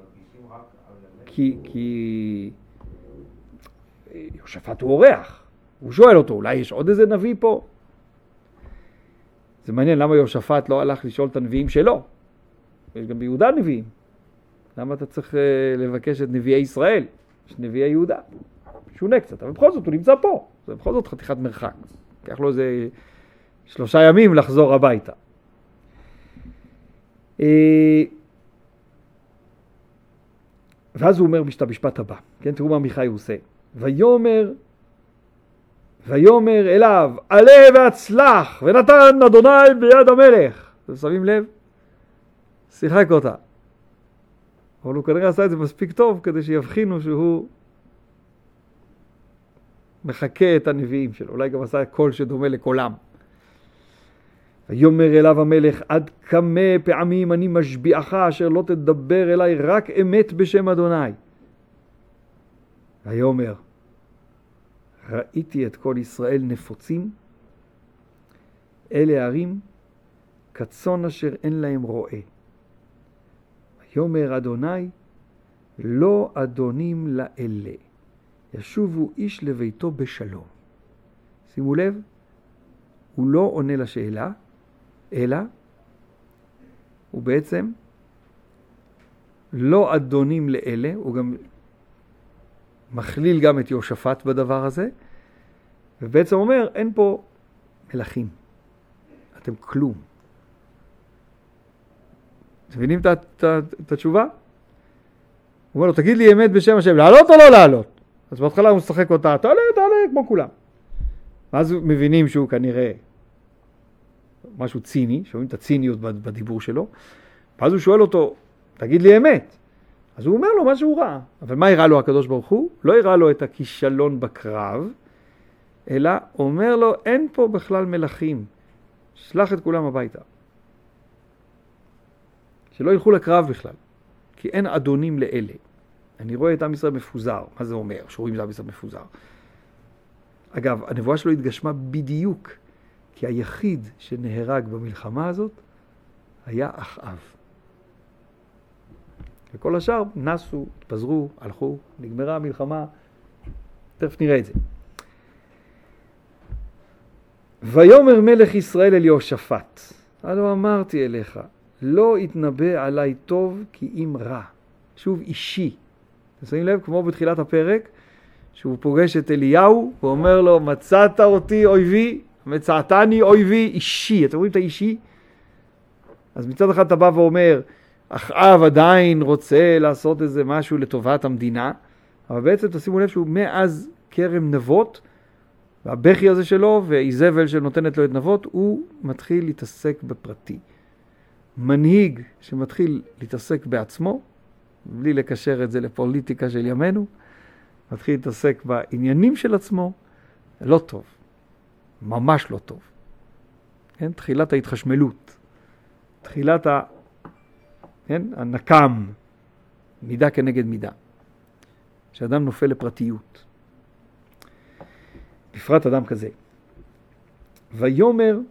S1: כי, כי יהושפט הוא אורח, הוא שואל אותו, אולי יש עוד איזה נביא פה? זה מעניין, למה יהושפט לא הלך לשאול את הנביאים שלו? יש גם ביהודה נביאים. למה אתה צריך לבקש את נביאי ישראל? יש נביאי יהודה. שונה קצת, אבל בכל זאת הוא נמצא פה. זה בכל זאת חתיכת מרחק. כך לו איזה שלושה ימים לחזור הביתה. ואז הוא אומר את המשפט הבא. כן, תראו מה מיכאי עושה. ויאמר, ויאמר אליו, עלה והצלח, ונתן אדוני ביד המלך. אתם שמים לב? שיחק אותה. אבל הוא כנראה עשה את זה מספיק טוב כדי שיבחינו שהוא מחכה את הנביאים שלו. אולי גם עשה קול שדומה לקולם. ויאמר אליו המלך, עד כמה פעמים אני משביעך אשר לא תדבר אליי רק אמת בשם אדוני. ויאמר, ראיתי את כל ישראל נפוצים, אלה ערים כצאן אשר אין להם רועה. ויאמר אדוני, לא אדונים לאלה, ישובו איש לביתו בשלום. שימו לב, הוא לא עונה לשאלה, אלא הוא בעצם לא אדונים לאלה, הוא גם מכליל גם את יהושפט בדבר הזה, ובעצם אומר, אין פה מלכים, אתם כלום. אתם מבינים את התשובה? הוא אומר לו, תגיד לי אמת בשם השם, לעלות או לא לעלות? אז בהתחלה הוא משחק אותה, תעלה, תעלה, כמו כולם. ואז מבינים שהוא כנראה משהו ציני, שומעים את הציניות בדיבור שלו, ואז הוא שואל אותו, תגיד לי אמת. אז הוא אומר לו מה שהוא ראה. אבל מה הראה לו הקדוש ברוך הוא? לא הראה לו את הכישלון בקרב, אלא אומר לו, אין פה בכלל מלכים. שלח את כולם הביתה. שלא ילכו לקרב בכלל. כי אין אדונים לאלה. אני רואה את עם ישראל מפוזר. מה זה אומר? שרואים את עם ישראל מפוזר. אגב, הנבואה שלו התגשמה בדיוק, כי היחיד שנהרג במלחמה הזאת היה אחאב. וכל השאר נסו, התפזרו, הלכו, נגמרה המלחמה. תכף נראה את זה. ויאמר מלך ישראל אל יהושפט, הלא אמרתי אליך, לא יתנבא עליי טוב כי אם רע. שוב אישי. אתם שמים לב, כמו בתחילת הפרק, שהוא פוגש את אליהו ואומר לו, מצאת אותי אויבי, מצאתני אויבי, אישי. אתם רואים את האישי? אז מצד אחד אתה בא ואומר, אחאב עדיין רוצה לעשות איזה משהו לטובת המדינה, אבל בעצם תשימו לב שהוא מאז כרם נבות, והבכי הזה שלו ואיזבל שנותנת לו את נבות, הוא מתחיל להתעסק בפרטי. מנהיג שמתחיל להתעסק בעצמו, בלי לקשר את זה לפוליטיקה של ימינו, מתחיל להתעסק בעניינים של עצמו, לא טוב. ממש לא טוב. כן? תחילת ההתחשמלות. תחילת ה... כן? הנקם. מידה כנגד מידה. שאדם נופל לפרטיות. בפרט אדם כזה. ויאמר,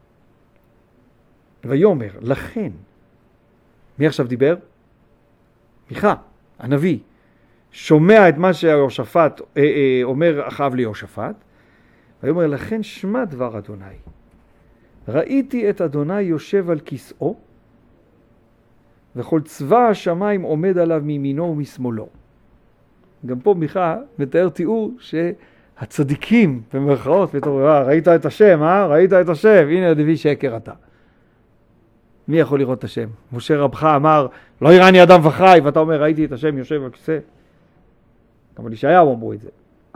S1: ויאמר, לכן, מי עכשיו דיבר? מיכה, הנביא, שומע את מה שיהושפט אה, אה, אומר אחאב ליהושפט, ויאמר, לכן שמע דבר אדוני. ראיתי את אדוני יושב על כיסאו, וכל צבא השמיים עומד עליו מימינו ומשמאלו. גם פה מיכה מתאר תיאור שהצדיקים במרכאות, ותאמר, אה, ראית את השם, אה? ראית את השם, הנה הדבי שקר אתה. מי יכול לראות את השם? משה רבך אמר, לא יראני אדם וחי, ואתה אומר, ראיתי את השם יושב על כיסא. אבל ישעיהו אמרו את זה.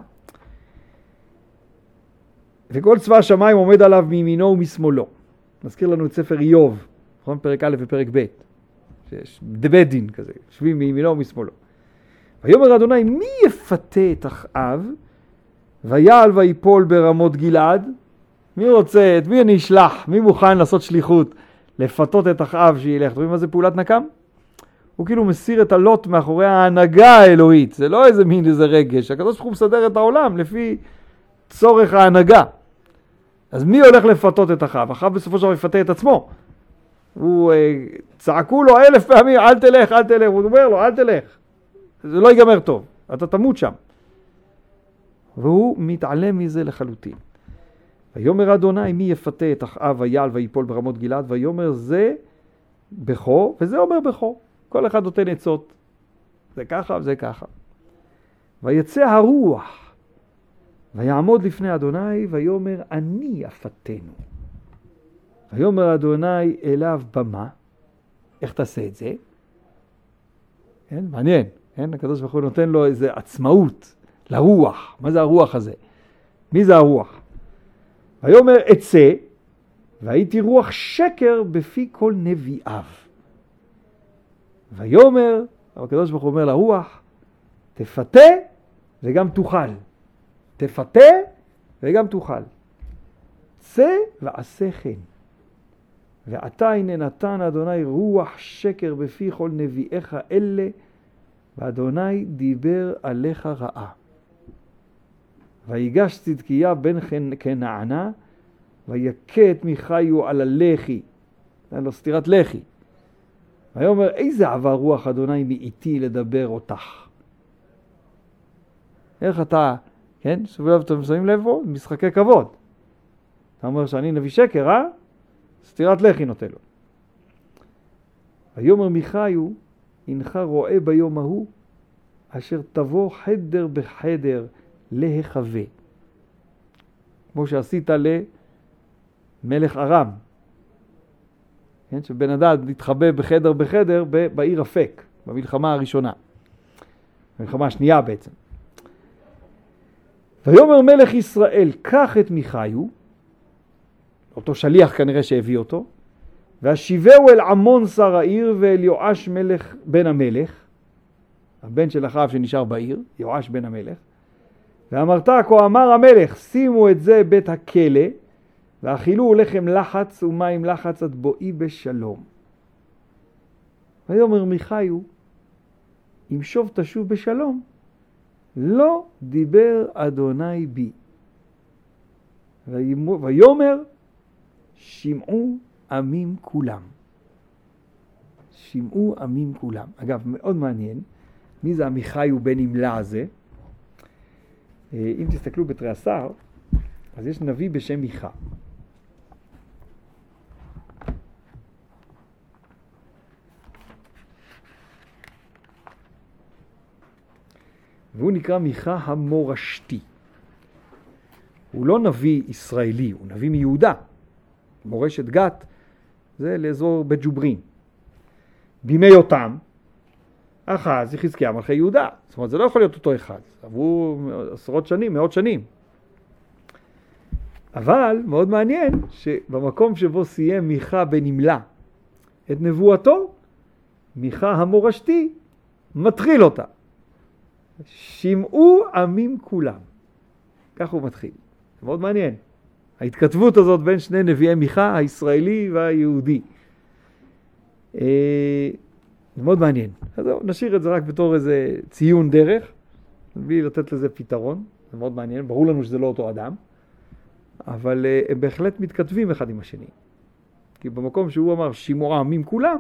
S1: וכל צבא השמיים עומד עליו מימינו ומשמאלו. נזכיר לנו את ספר איוב, נכון? פרק א' ופרק ב', שיש בית דין כזה, יושבים מימינו ומשמאלו. ויאמר אדוני, מי יפתה את אחאב, ויעל ויפול ברמות גלעד? מי רוצה, את מי אני אשלח? מי מוכן לעשות שליחות? לפתות את אחאב שילך. אתם רואים מה זה פעולת נקם? הוא כאילו מסיר את הלוט מאחורי ההנהגה האלוהית. זה לא איזה מין איזה רגש. הקדוש ברוך הוא מסדר את העולם לפי צורך ההנהגה. אז מי הולך לפתות את אחאב? אחאב בסופו של דבר יפתה את עצמו. הוא אה, צעקו לו אלף פעמים, אל תלך, אל תלך. הוא אומר לו, אל תלך. זה לא ייגמר טוב. אתה תמות שם. והוא מתעלם מזה לחלוטין. ויאמר אדוני מי יפתה את אחאב ויעל ויפול ברמות גלעד, ויאמר זה בכו וזה אומר בכו. כל אחד נותן עצות. זה ככה וזה ככה. ויצא הרוח ויעמוד לפני אדוני ויאמר אני אפתנו. ויאמר אדוני אליו במה. איך תעשה את זה? כן, מעניין. כן, הקדוש ברוך הוא נותן לו איזה עצמאות לרוח. מה זה הרוח הזה? מי זה הרוח? ויאמר אצא והייתי רוח שקר בפי כל נביאיו. ויאמר, הקדוש ברוך הוא אומר לרוח, תפתה וגם תוכל. תפתה וגם תוכל. צא ועשה כן. ועתה הנה נתן אדוני רוח שקר בפי כל נביאיך אלה, ואדוני דיבר עליך רעה. ויגש צדקיה בן כנענה, ויקה את מיכאיו על הלחי. נתן לו סתירת לחי. ויאמר איזה עבר רוח אדוני מאיתי לדבר אותך. איך אתה, כן? שוב אתם שמים לב בו? משחקי כבוד. אתה אומר שאני נביא שקר, אה? סתירת לחי נותן לו. ויאמר מיכאיו, הנך רואה ביום ההוא, אשר תבוא חדר בחדר להחווה. כמו שעשית למלך ארם. כן? שבן אדם התחבא בחדר בחדר בעיר אפק, במלחמה הראשונה. במלחמה השנייה בעצם. ויאמר מלך ישראל, קח את מיכאיו, אותו שליח כנראה שהביא אותו, והשיבהו אל עמון שר העיר ואל יואש מלך בן המלך, הבן של אחאב שנשאר בעיר, יואש בן המלך, ואמרת, כה אמר המלך, שימו את זה בית הכלא, ואכילו לחם לחץ ומים לחץ עד בואי בשלום. ויאמר מיכאיו, אם שוב תשוב בשלום, לא דיבר אדוני בי. ויאמר, שמעו עמים כולם. שמעו עמים כולם. אגב, מאוד מעניין, מי זה המיכאיו בן נמלה הזה? אם תסתכלו בתרי עשר, אז יש נביא בשם מיכה. והוא נקרא מיכה המורשתי. הוא לא נביא ישראלי, הוא נביא מיהודה. מורשת גת זה לאזור בית ג'וברין. בימי יותם, אחז יחזקיה מלכי יהודה. זאת אומרת, זה לא יכול להיות אותו אחד. עברו עשרות שנים, מאות שנים. אבל מאוד מעניין שבמקום שבו סיים מיכה בן נמלה את נבואתו, מיכה המורשתי מתחיל אותה. שמעו עמים כולם. כך הוא מתחיל. זה מאוד מעניין. ההתכתבות הזאת בין שני נביאי מיכה, הישראלי והיהודי. אה, זה מאוד מעניין. אז נשאיר את זה רק בתור איזה ציון דרך, בלי לתת לזה פתרון. זה מאוד מעניין. ברור לנו שזה לא אותו אדם. אבל אה, הם בהחלט מתכתבים אחד עם השני. כי במקום שהוא אמר שמעו עמים כולם,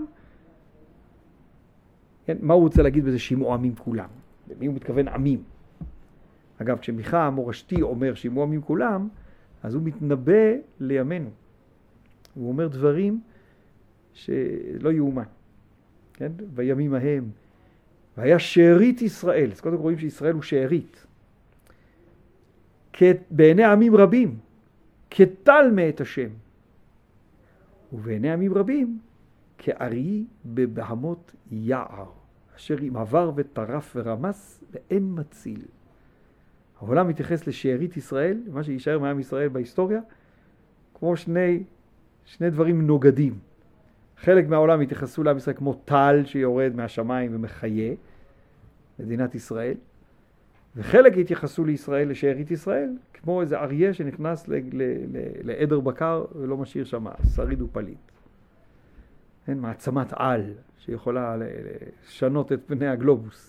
S1: כן, מה הוא רוצה להגיד בזה שמעו עמים כולם? למי הוא מתכוון עמים? אגב, כשמיכה המורשתי אומר שמעו עמים כולם, אז הוא מתנבא לימינו. הוא אומר דברים שלא יאומן. כן? בימים ההם. והיה שארית ישראל. אז קודם רואים שישראל הוא שארית. בעיני עמים רבים. כטל מאת השם. ובעיני עמים רבים. כארי בבהמות יער. אשר עם עבר וטרף ורמס ואין מציל. העולם מתייחס לשארית ישראל, מה שישאר מעם ישראל בהיסטוריה, כמו שני, שני דברים נוגדים. חלק מהעולם התייחסו לעם ישראל כמו טל שיורד מהשמיים ומחיה, מדינת ישראל, וחלק התייחסו לישראל, לשארית ישראל, כמו איזה אריה שנכנס ל- ל- ל- לעדר בקר ולא משאיר שם, שריד ופליט. אין מעצמת על שיכולה לשנות את פני הגלובוס.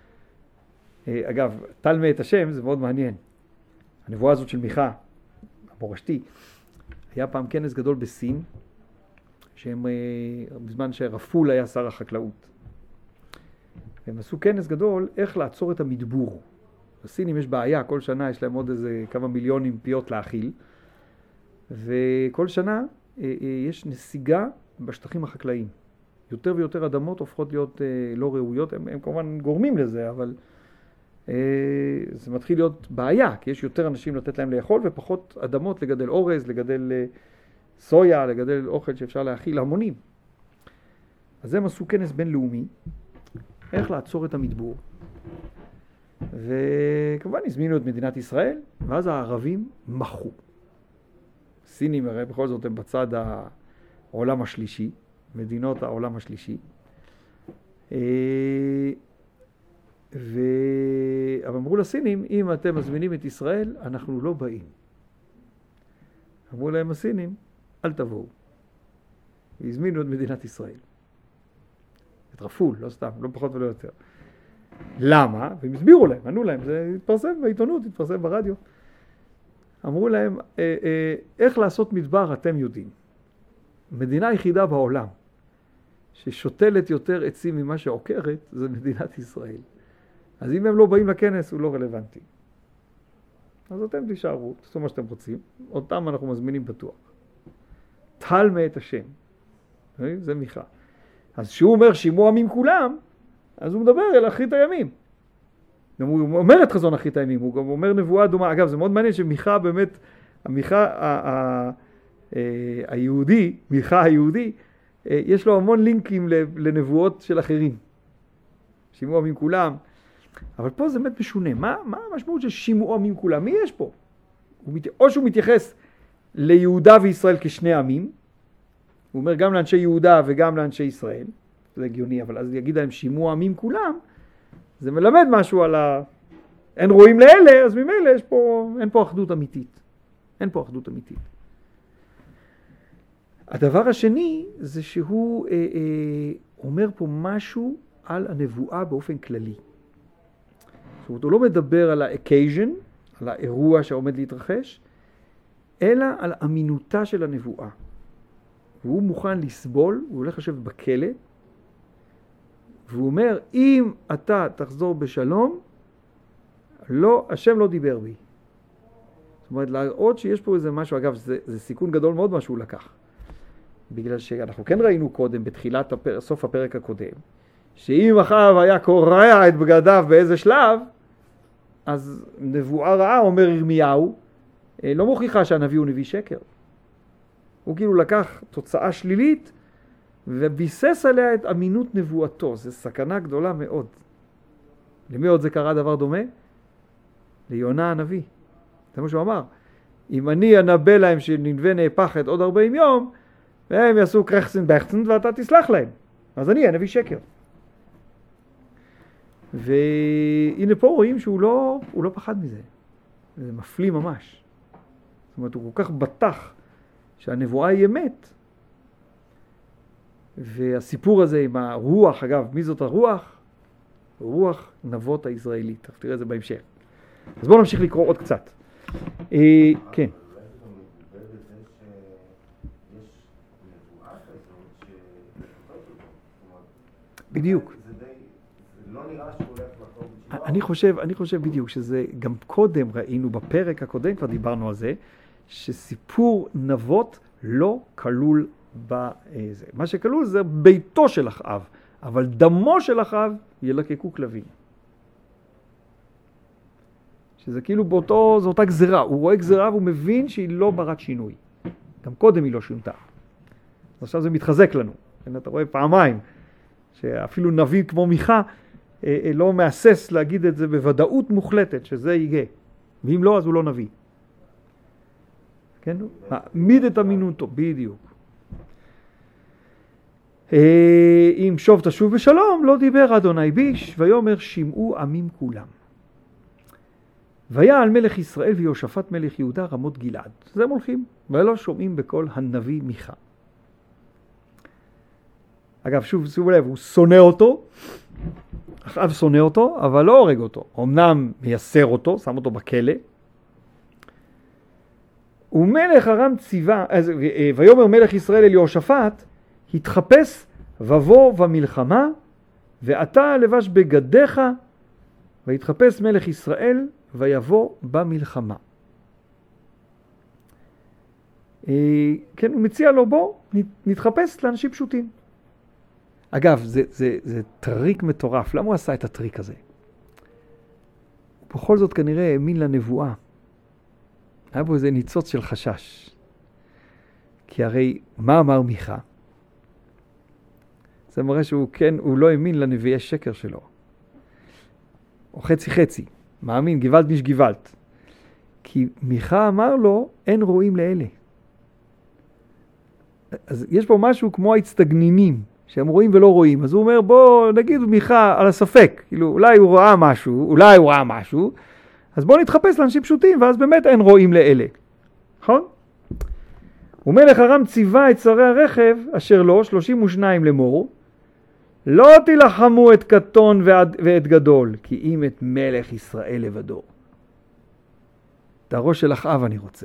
S1: אגב, טל מאת השם זה מאוד מעניין. הנבואה הזאת של מיכה, המורשתי, היה פעם כנס גדול בסין, שהם, בזמן שרפול היה שר החקלאות. הם עשו כנס גדול איך לעצור את המדבור. לסינים יש בעיה, כל שנה יש להם עוד איזה כמה מיליונים פיות להאכיל, וכל שנה יש נסיגה בשטחים החקלאיים. יותר ויותר אדמות הופכות להיות לא ראויות, הם, הם כמובן גורמים לזה, אבל זה מתחיל להיות בעיה, כי יש יותר אנשים לתת להם לאכול, ופחות אדמות לגדל אורז, לגדל סויה, לגדל אוכל שאפשר להאכיל המונים. אז הם עשו כנס בינלאומי, איך לעצור את המדבור. וכמובן הזמינו את מדינת ישראל, ואז הערבים מחו. סינים הרי בכל זאת הם בצד העולם השלישי, מדינות העולם השלישי. ואמרו לסינים, אם אתם מזמינים את ישראל, אנחנו לא באים. אמרו להם הסינים, אל תבואו. והזמינו את מדינת ישראל. התרפול, לא סתם, לא פחות ולא יותר. למה? והם הסבירו להם, ענו להם, זה התפרסם בעיתונות, התפרסם ברדיו. אמרו להם, אה, אה, איך לעשות מדבר אתם יודעים. מדינה יחידה בעולם ששותלת יותר עצים ממה שעוקרת, זה מדינת ישראל. אז אם הם לא באים לכנס, הוא לא רלוונטי. אז אתם תישארו, תעשו מה שאתם רוצים, אותם אנחנו מזמינים בטוח. תלמה את השם. זה מיכה. אז כשהוא אומר שימוע עמים כולם, אז הוא מדבר אל אחרית הימים. גם הוא אומר את חזון אחרית הימים, הוא גם אומר נבואה דומה. אגב, זה מאוד מעניין שמיכה באמת, המיכה היהודי, מיכה היהודי, יש לו המון לינקים לנבואות של אחרים. שימוע עמים כולם. אבל פה זה באמת משונה. מה, מה המשמעות של שימוע עמים כולם? מי יש פה? או שהוא מתייחס ליהודה וישראל כשני עמים, הוא אומר גם לאנשי יהודה וגם לאנשי ישראל, זה הגיוני, אבל אז יגיד להם שימוע עמים כולם, זה מלמד משהו על ה... אין רואים לאלה, אז ממילא יש פה, אין פה אחדות אמיתית. אין פה אחדות אמיתית. הדבר השני זה שהוא אה, אה, אומר פה משהו על הנבואה באופן כללי. זאת אומרת, הוא לא מדבר על ה-occasion, על האירוע שעומד להתרחש, אלא על אמינותה של הנבואה. והוא מוכן לסבול, הוא הולך לשבת בכלא, והוא אומר, אם אתה תחזור בשלום, לא, השם לא דיבר בי. זאת אומרת, להראות שיש פה איזה משהו, אגב, זה, זה סיכון גדול מאוד מה שהוא לקח. בגלל שאנחנו כן ראינו קודם, בתחילת הפר, סוף הפרק הקודם, שאם אחאב היה קורע את בגדיו באיזה שלב, אז נבואה רעה, אומר ירמיהו, לא מוכיחה שהנביא הוא נביא שקר. הוא כאילו לקח תוצאה שלילית, וביסס עליה את אמינות נבואתו. זו סכנה גדולה מאוד. למי עוד זה קרה דבר דומה? ליונה הנביא. זה מה שהוא אמר. אם אני אנבא להם שננבא נהפכת עוד ארבעים יום, והם יעשו קרחסן בחצן ואתה תסלח להם. אז אני הנביא שקר. והנה פה רואים שהוא לא, הוא לא פחד מזה. זה מפליא ממש. זאת אומרת, הוא כל כך בטח שהנבואה היא אמת. והסיפור הזה עם הרוח, אגב, מי זאת הרוח? רוח נבות הישראלית. תראה את זה בהמשך. אז בואו נמשיך לקרוא עוד קצת. אה, כן. בדיוק. אני חושב, אני חושב בדיוק שזה גם קודם ראינו בפרק הקודם, כבר דיברנו על זה, שסיפור נבות לא כלול בזה. מה שכלול זה ביתו של אחאב, אבל דמו של אחאב ילקקו כלבים. שזה כאילו באותו, זו אותה גזרה. הוא רואה גזרה והוא מבין שהיא לא ברת שינוי. גם קודם היא לא שונתה. אז עכשיו זה מתחזק לנו. אתה רואה פעמיים, שאפילו נביא כמו מיכה, לא מאסס להגיד את זה בוודאות מוחלטת, שזה יגה. ואם לא, אז הוא לא נביא. כן? מעמיד את אמינותו, בדיוק. אם שוב תשוב בשלום, לא דיבר אדוני ביש, ויאמר שמעו עמים כולם. ויעל מלך ישראל ויהושפט מלך יהודה רמות גלעד. זה הם הולכים, ולא שומעים בקול הנביא מיכה. אגב, שוב, שימו לב, הוא שונא אותו, אחאב שונא אותו, אבל לא הורג אותו. אמנם מייסר אותו, שם אותו בכלא. ומלך ארם ציווה, אז, ויאמר מלך ישראל אל יהושפט, התחפש ובוא במלחמה, ואתה לבש בגדיך, ויתחפש מלך ישראל ויבוא במלחמה. כן, הוא מציע לו, בוא, נתחפש לאנשים פשוטים. אגב, זה, זה, זה טריק מטורף. למה הוא עשה את הטריק הזה? הוא בכל זאת כנראה האמין לנבואה. היה בו איזה ניצוץ של חשש. כי הרי מה אמר מיכה? זה מראה שהוא כן, הוא לא האמין לנביאי שקר שלו. או חצי חצי. מאמין, גבלת מיש גבלת. כי מיכה אמר לו, אין רואים לאלה. אז יש פה משהו כמו ההצטגנינים, שהם רואים ולא רואים. אז הוא אומר, בוא נגיד מיכה על הספק. כאילו, אולי הוא ראה משהו, אולי הוא ראה משהו. אז בוא נתחפש לאנשים פשוטים, ואז באמת אין רואים לאלה. נכון? ומלך ארם ציווה את שרי הרכב, אשר לו, שלושים ושניים לאמור, לא תלחמו את קטון ואת גדול, כי אם את מלך ישראל לבדו. את הראש של אחאב אני רוצה.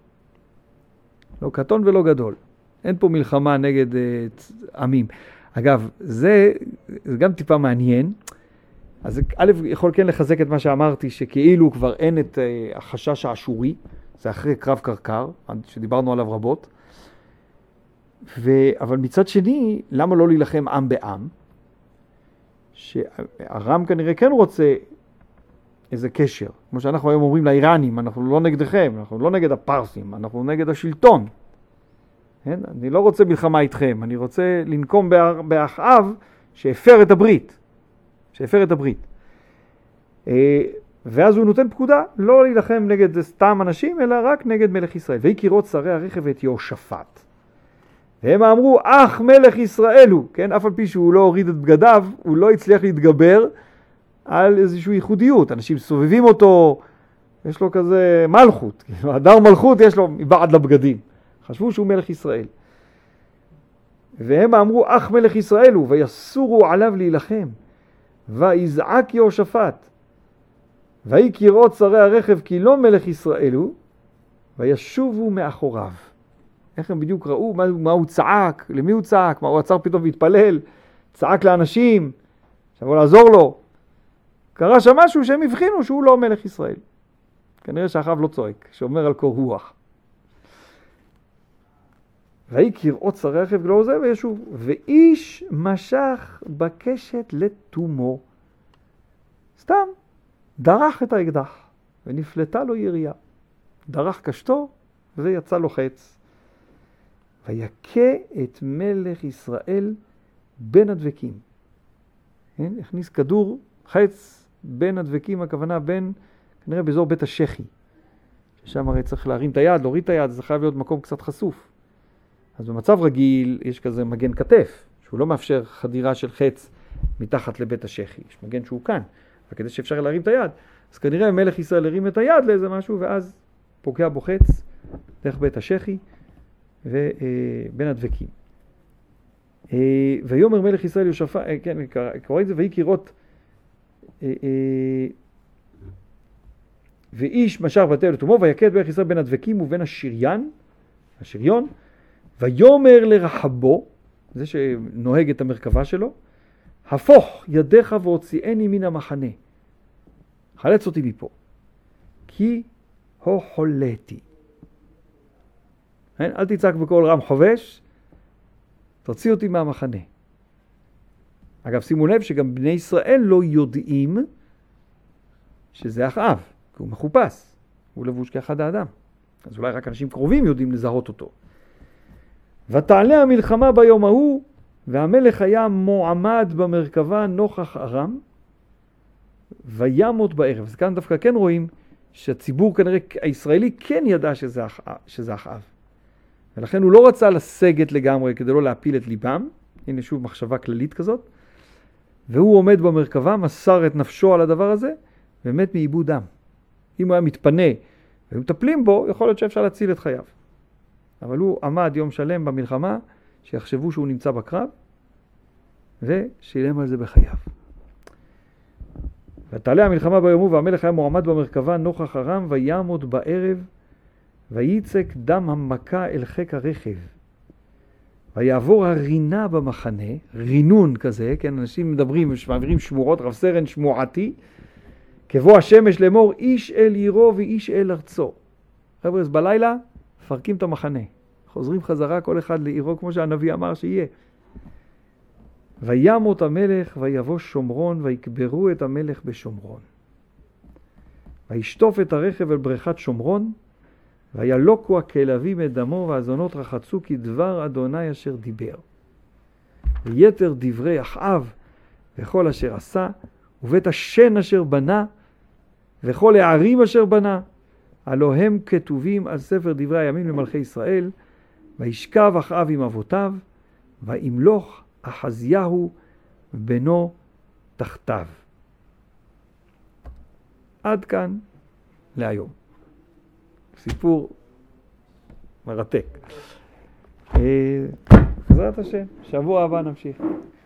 S1: לא קטון ולא גדול. אין פה מלחמה נגד uh, עמים. אגב, זה, זה גם טיפה מעניין. אז א' יכול כן לחזק את מה שאמרתי, שכאילו כבר אין את uh, החשש האשורי, זה אחרי קרב קרקר, שדיברנו עליו רבות. ו... אבל מצד שני, למה לא להילחם עם בעם? שהרם כנראה כן רוצה איזה קשר. כמו שאנחנו היום אומרים לאיראנים, אנחנו לא נגדכם, אנחנו לא נגד הפרסים, אנחנו נגד השלטון. כן? אני לא רוצה מלחמה איתכם, אני רוצה לנקום באחאב שהפר את הברית. שהפר את הברית. ואז הוא נותן פקודה, לא להילחם נגד סתם אנשים, אלא רק נגד מלך ישראל. והכירות שרי הרכב את יהושפט. והם אמרו, אך מלך ישראל הוא, כן? אף על פי שהוא לא הוריד את בגדיו, הוא לא הצליח להתגבר על איזושהי ייחודיות. אנשים סובבים אותו, יש לו כזה מלכות, הדר מלכות יש לו מבעד לבגדים. חשבו שהוא מלך ישראל. והם אמרו, אך מלך ישראל הוא, ויסורו עליו להילחם. ויזעק יהושפט. ויקראות שרי הרכב כי לא מלך ישראל הוא, וישובו מאחוריו. איך הם בדיוק ראו מה, מה הוא צעק, למי הוא צעק, מה הוא עצר פתאום והתפלל, צעק לאנשים, שבוא לעזור לו. קרה שם משהו שהם הבחינו שהוא לא מלך ישראל. כנראה שאחאב לא צועק, שאומר על קור רוח. ויקראות שרי הרכב לא זה וישוב. ואיש משך בקשת לתומו. סתם, דרך את האקדח, ונפלטה לו ירייה. דרך קשתו, ויצא לו חץ. ויקה את מלך ישראל בין הדבקים. כן? הכניס כדור, חץ, בין הדבקים, הכוונה בין, כנראה באזור בית השחי. ששם הרי צריך להרים את היד, להוריד את היד, זה חייב להיות מקום קצת חשוף. אז במצב רגיל יש כזה מגן כתף, שהוא לא מאפשר חדירה של חץ מתחת לבית השחי. יש מגן שהוא כאן, וכדי שאפשר להרים את היד, אז כנראה מלך ישראל הרים את היד לאיזה משהו, ואז פוגע בו חץ דרך בית השחי ובין הדבקים. ויאמר מלך ישראל יהושפט, כן, קורא את זה, ויקראות, ואיש משך בתל לתומו, ויקה את מלך ישראל בין הדבקים ובין השריין, השריון, ויאמר לרחבו, זה שנוהג את המרכבה שלו, הפוך ידיך והוציאני מן המחנה. חלץ אותי מפה. כי הו חולתי. אל תצעק בקול רם חובש, תוציא אותי מהמחנה. אגב, שימו לב שגם בני ישראל לא יודעים שזה אחאב, כי הוא מחופש. הוא לבוש כאחד האדם. אז אולי רק אנשים קרובים יודעים לזהות אותו. ותעלה המלחמה ביום ההוא, והמלך היה מועמד במרכבה נוכח ארם, וימות בערב. אז כאן דווקא כן רואים שהציבור כנראה הישראלי כן ידע שזה, שזה אחאב. ולכן הוא לא רצה לסגת לגמרי כדי לא להפיל את ליבם. הנה שוב מחשבה כללית כזאת. והוא עומד במרכבה, מסר את נפשו על הדבר הזה, ומת מאיבוד דם. אם הוא היה מתפנה ומטפלים בו, יכול להיות שאפשר להציל את חייו. אבל הוא עמד יום שלם במלחמה, שיחשבו שהוא נמצא בקרב, ושילם על זה בחייו. ותעלה המלחמה ביום ההוא, והמלך היה מועמד במרכבה נוכח ארם, ויעמוד בערב, וייצק דם המכה אל חיק הרכב. ויעבור הרינה במחנה, רינון כזה, כן, אנשים מדברים, מעבירים שמועות, רב סרן שמועתי, כבוא השמש לאמור, איש אל עירו ואיש אל ארצו. חבר'ה, אז בלילה מפרקים את המחנה. חוזרים חזרה כל אחד לעירו, כמו שהנביא אמר שיהיה. וימות המלך ויבוא שומרון ויקברו את המלך בשומרון. וישטוף את הרכב אל בריכת שומרון, וילוקו הכלבים את דמו, והזונות רחצו כדבר אדוני אשר דיבר. ויתר דברי אחאב וכל אשר עשה, ובית השן אשר בנה, וכל הערים אשר בנה, הלא הם כתובים על ספר דברי הימים למלכי ישראל. וישכב אחאב עם אבותיו, וימלוך אחזיהו בנו תחתיו. עד כאן להיום. סיפור מרתק. בעזרת השם, שבוע הבא נמשיך.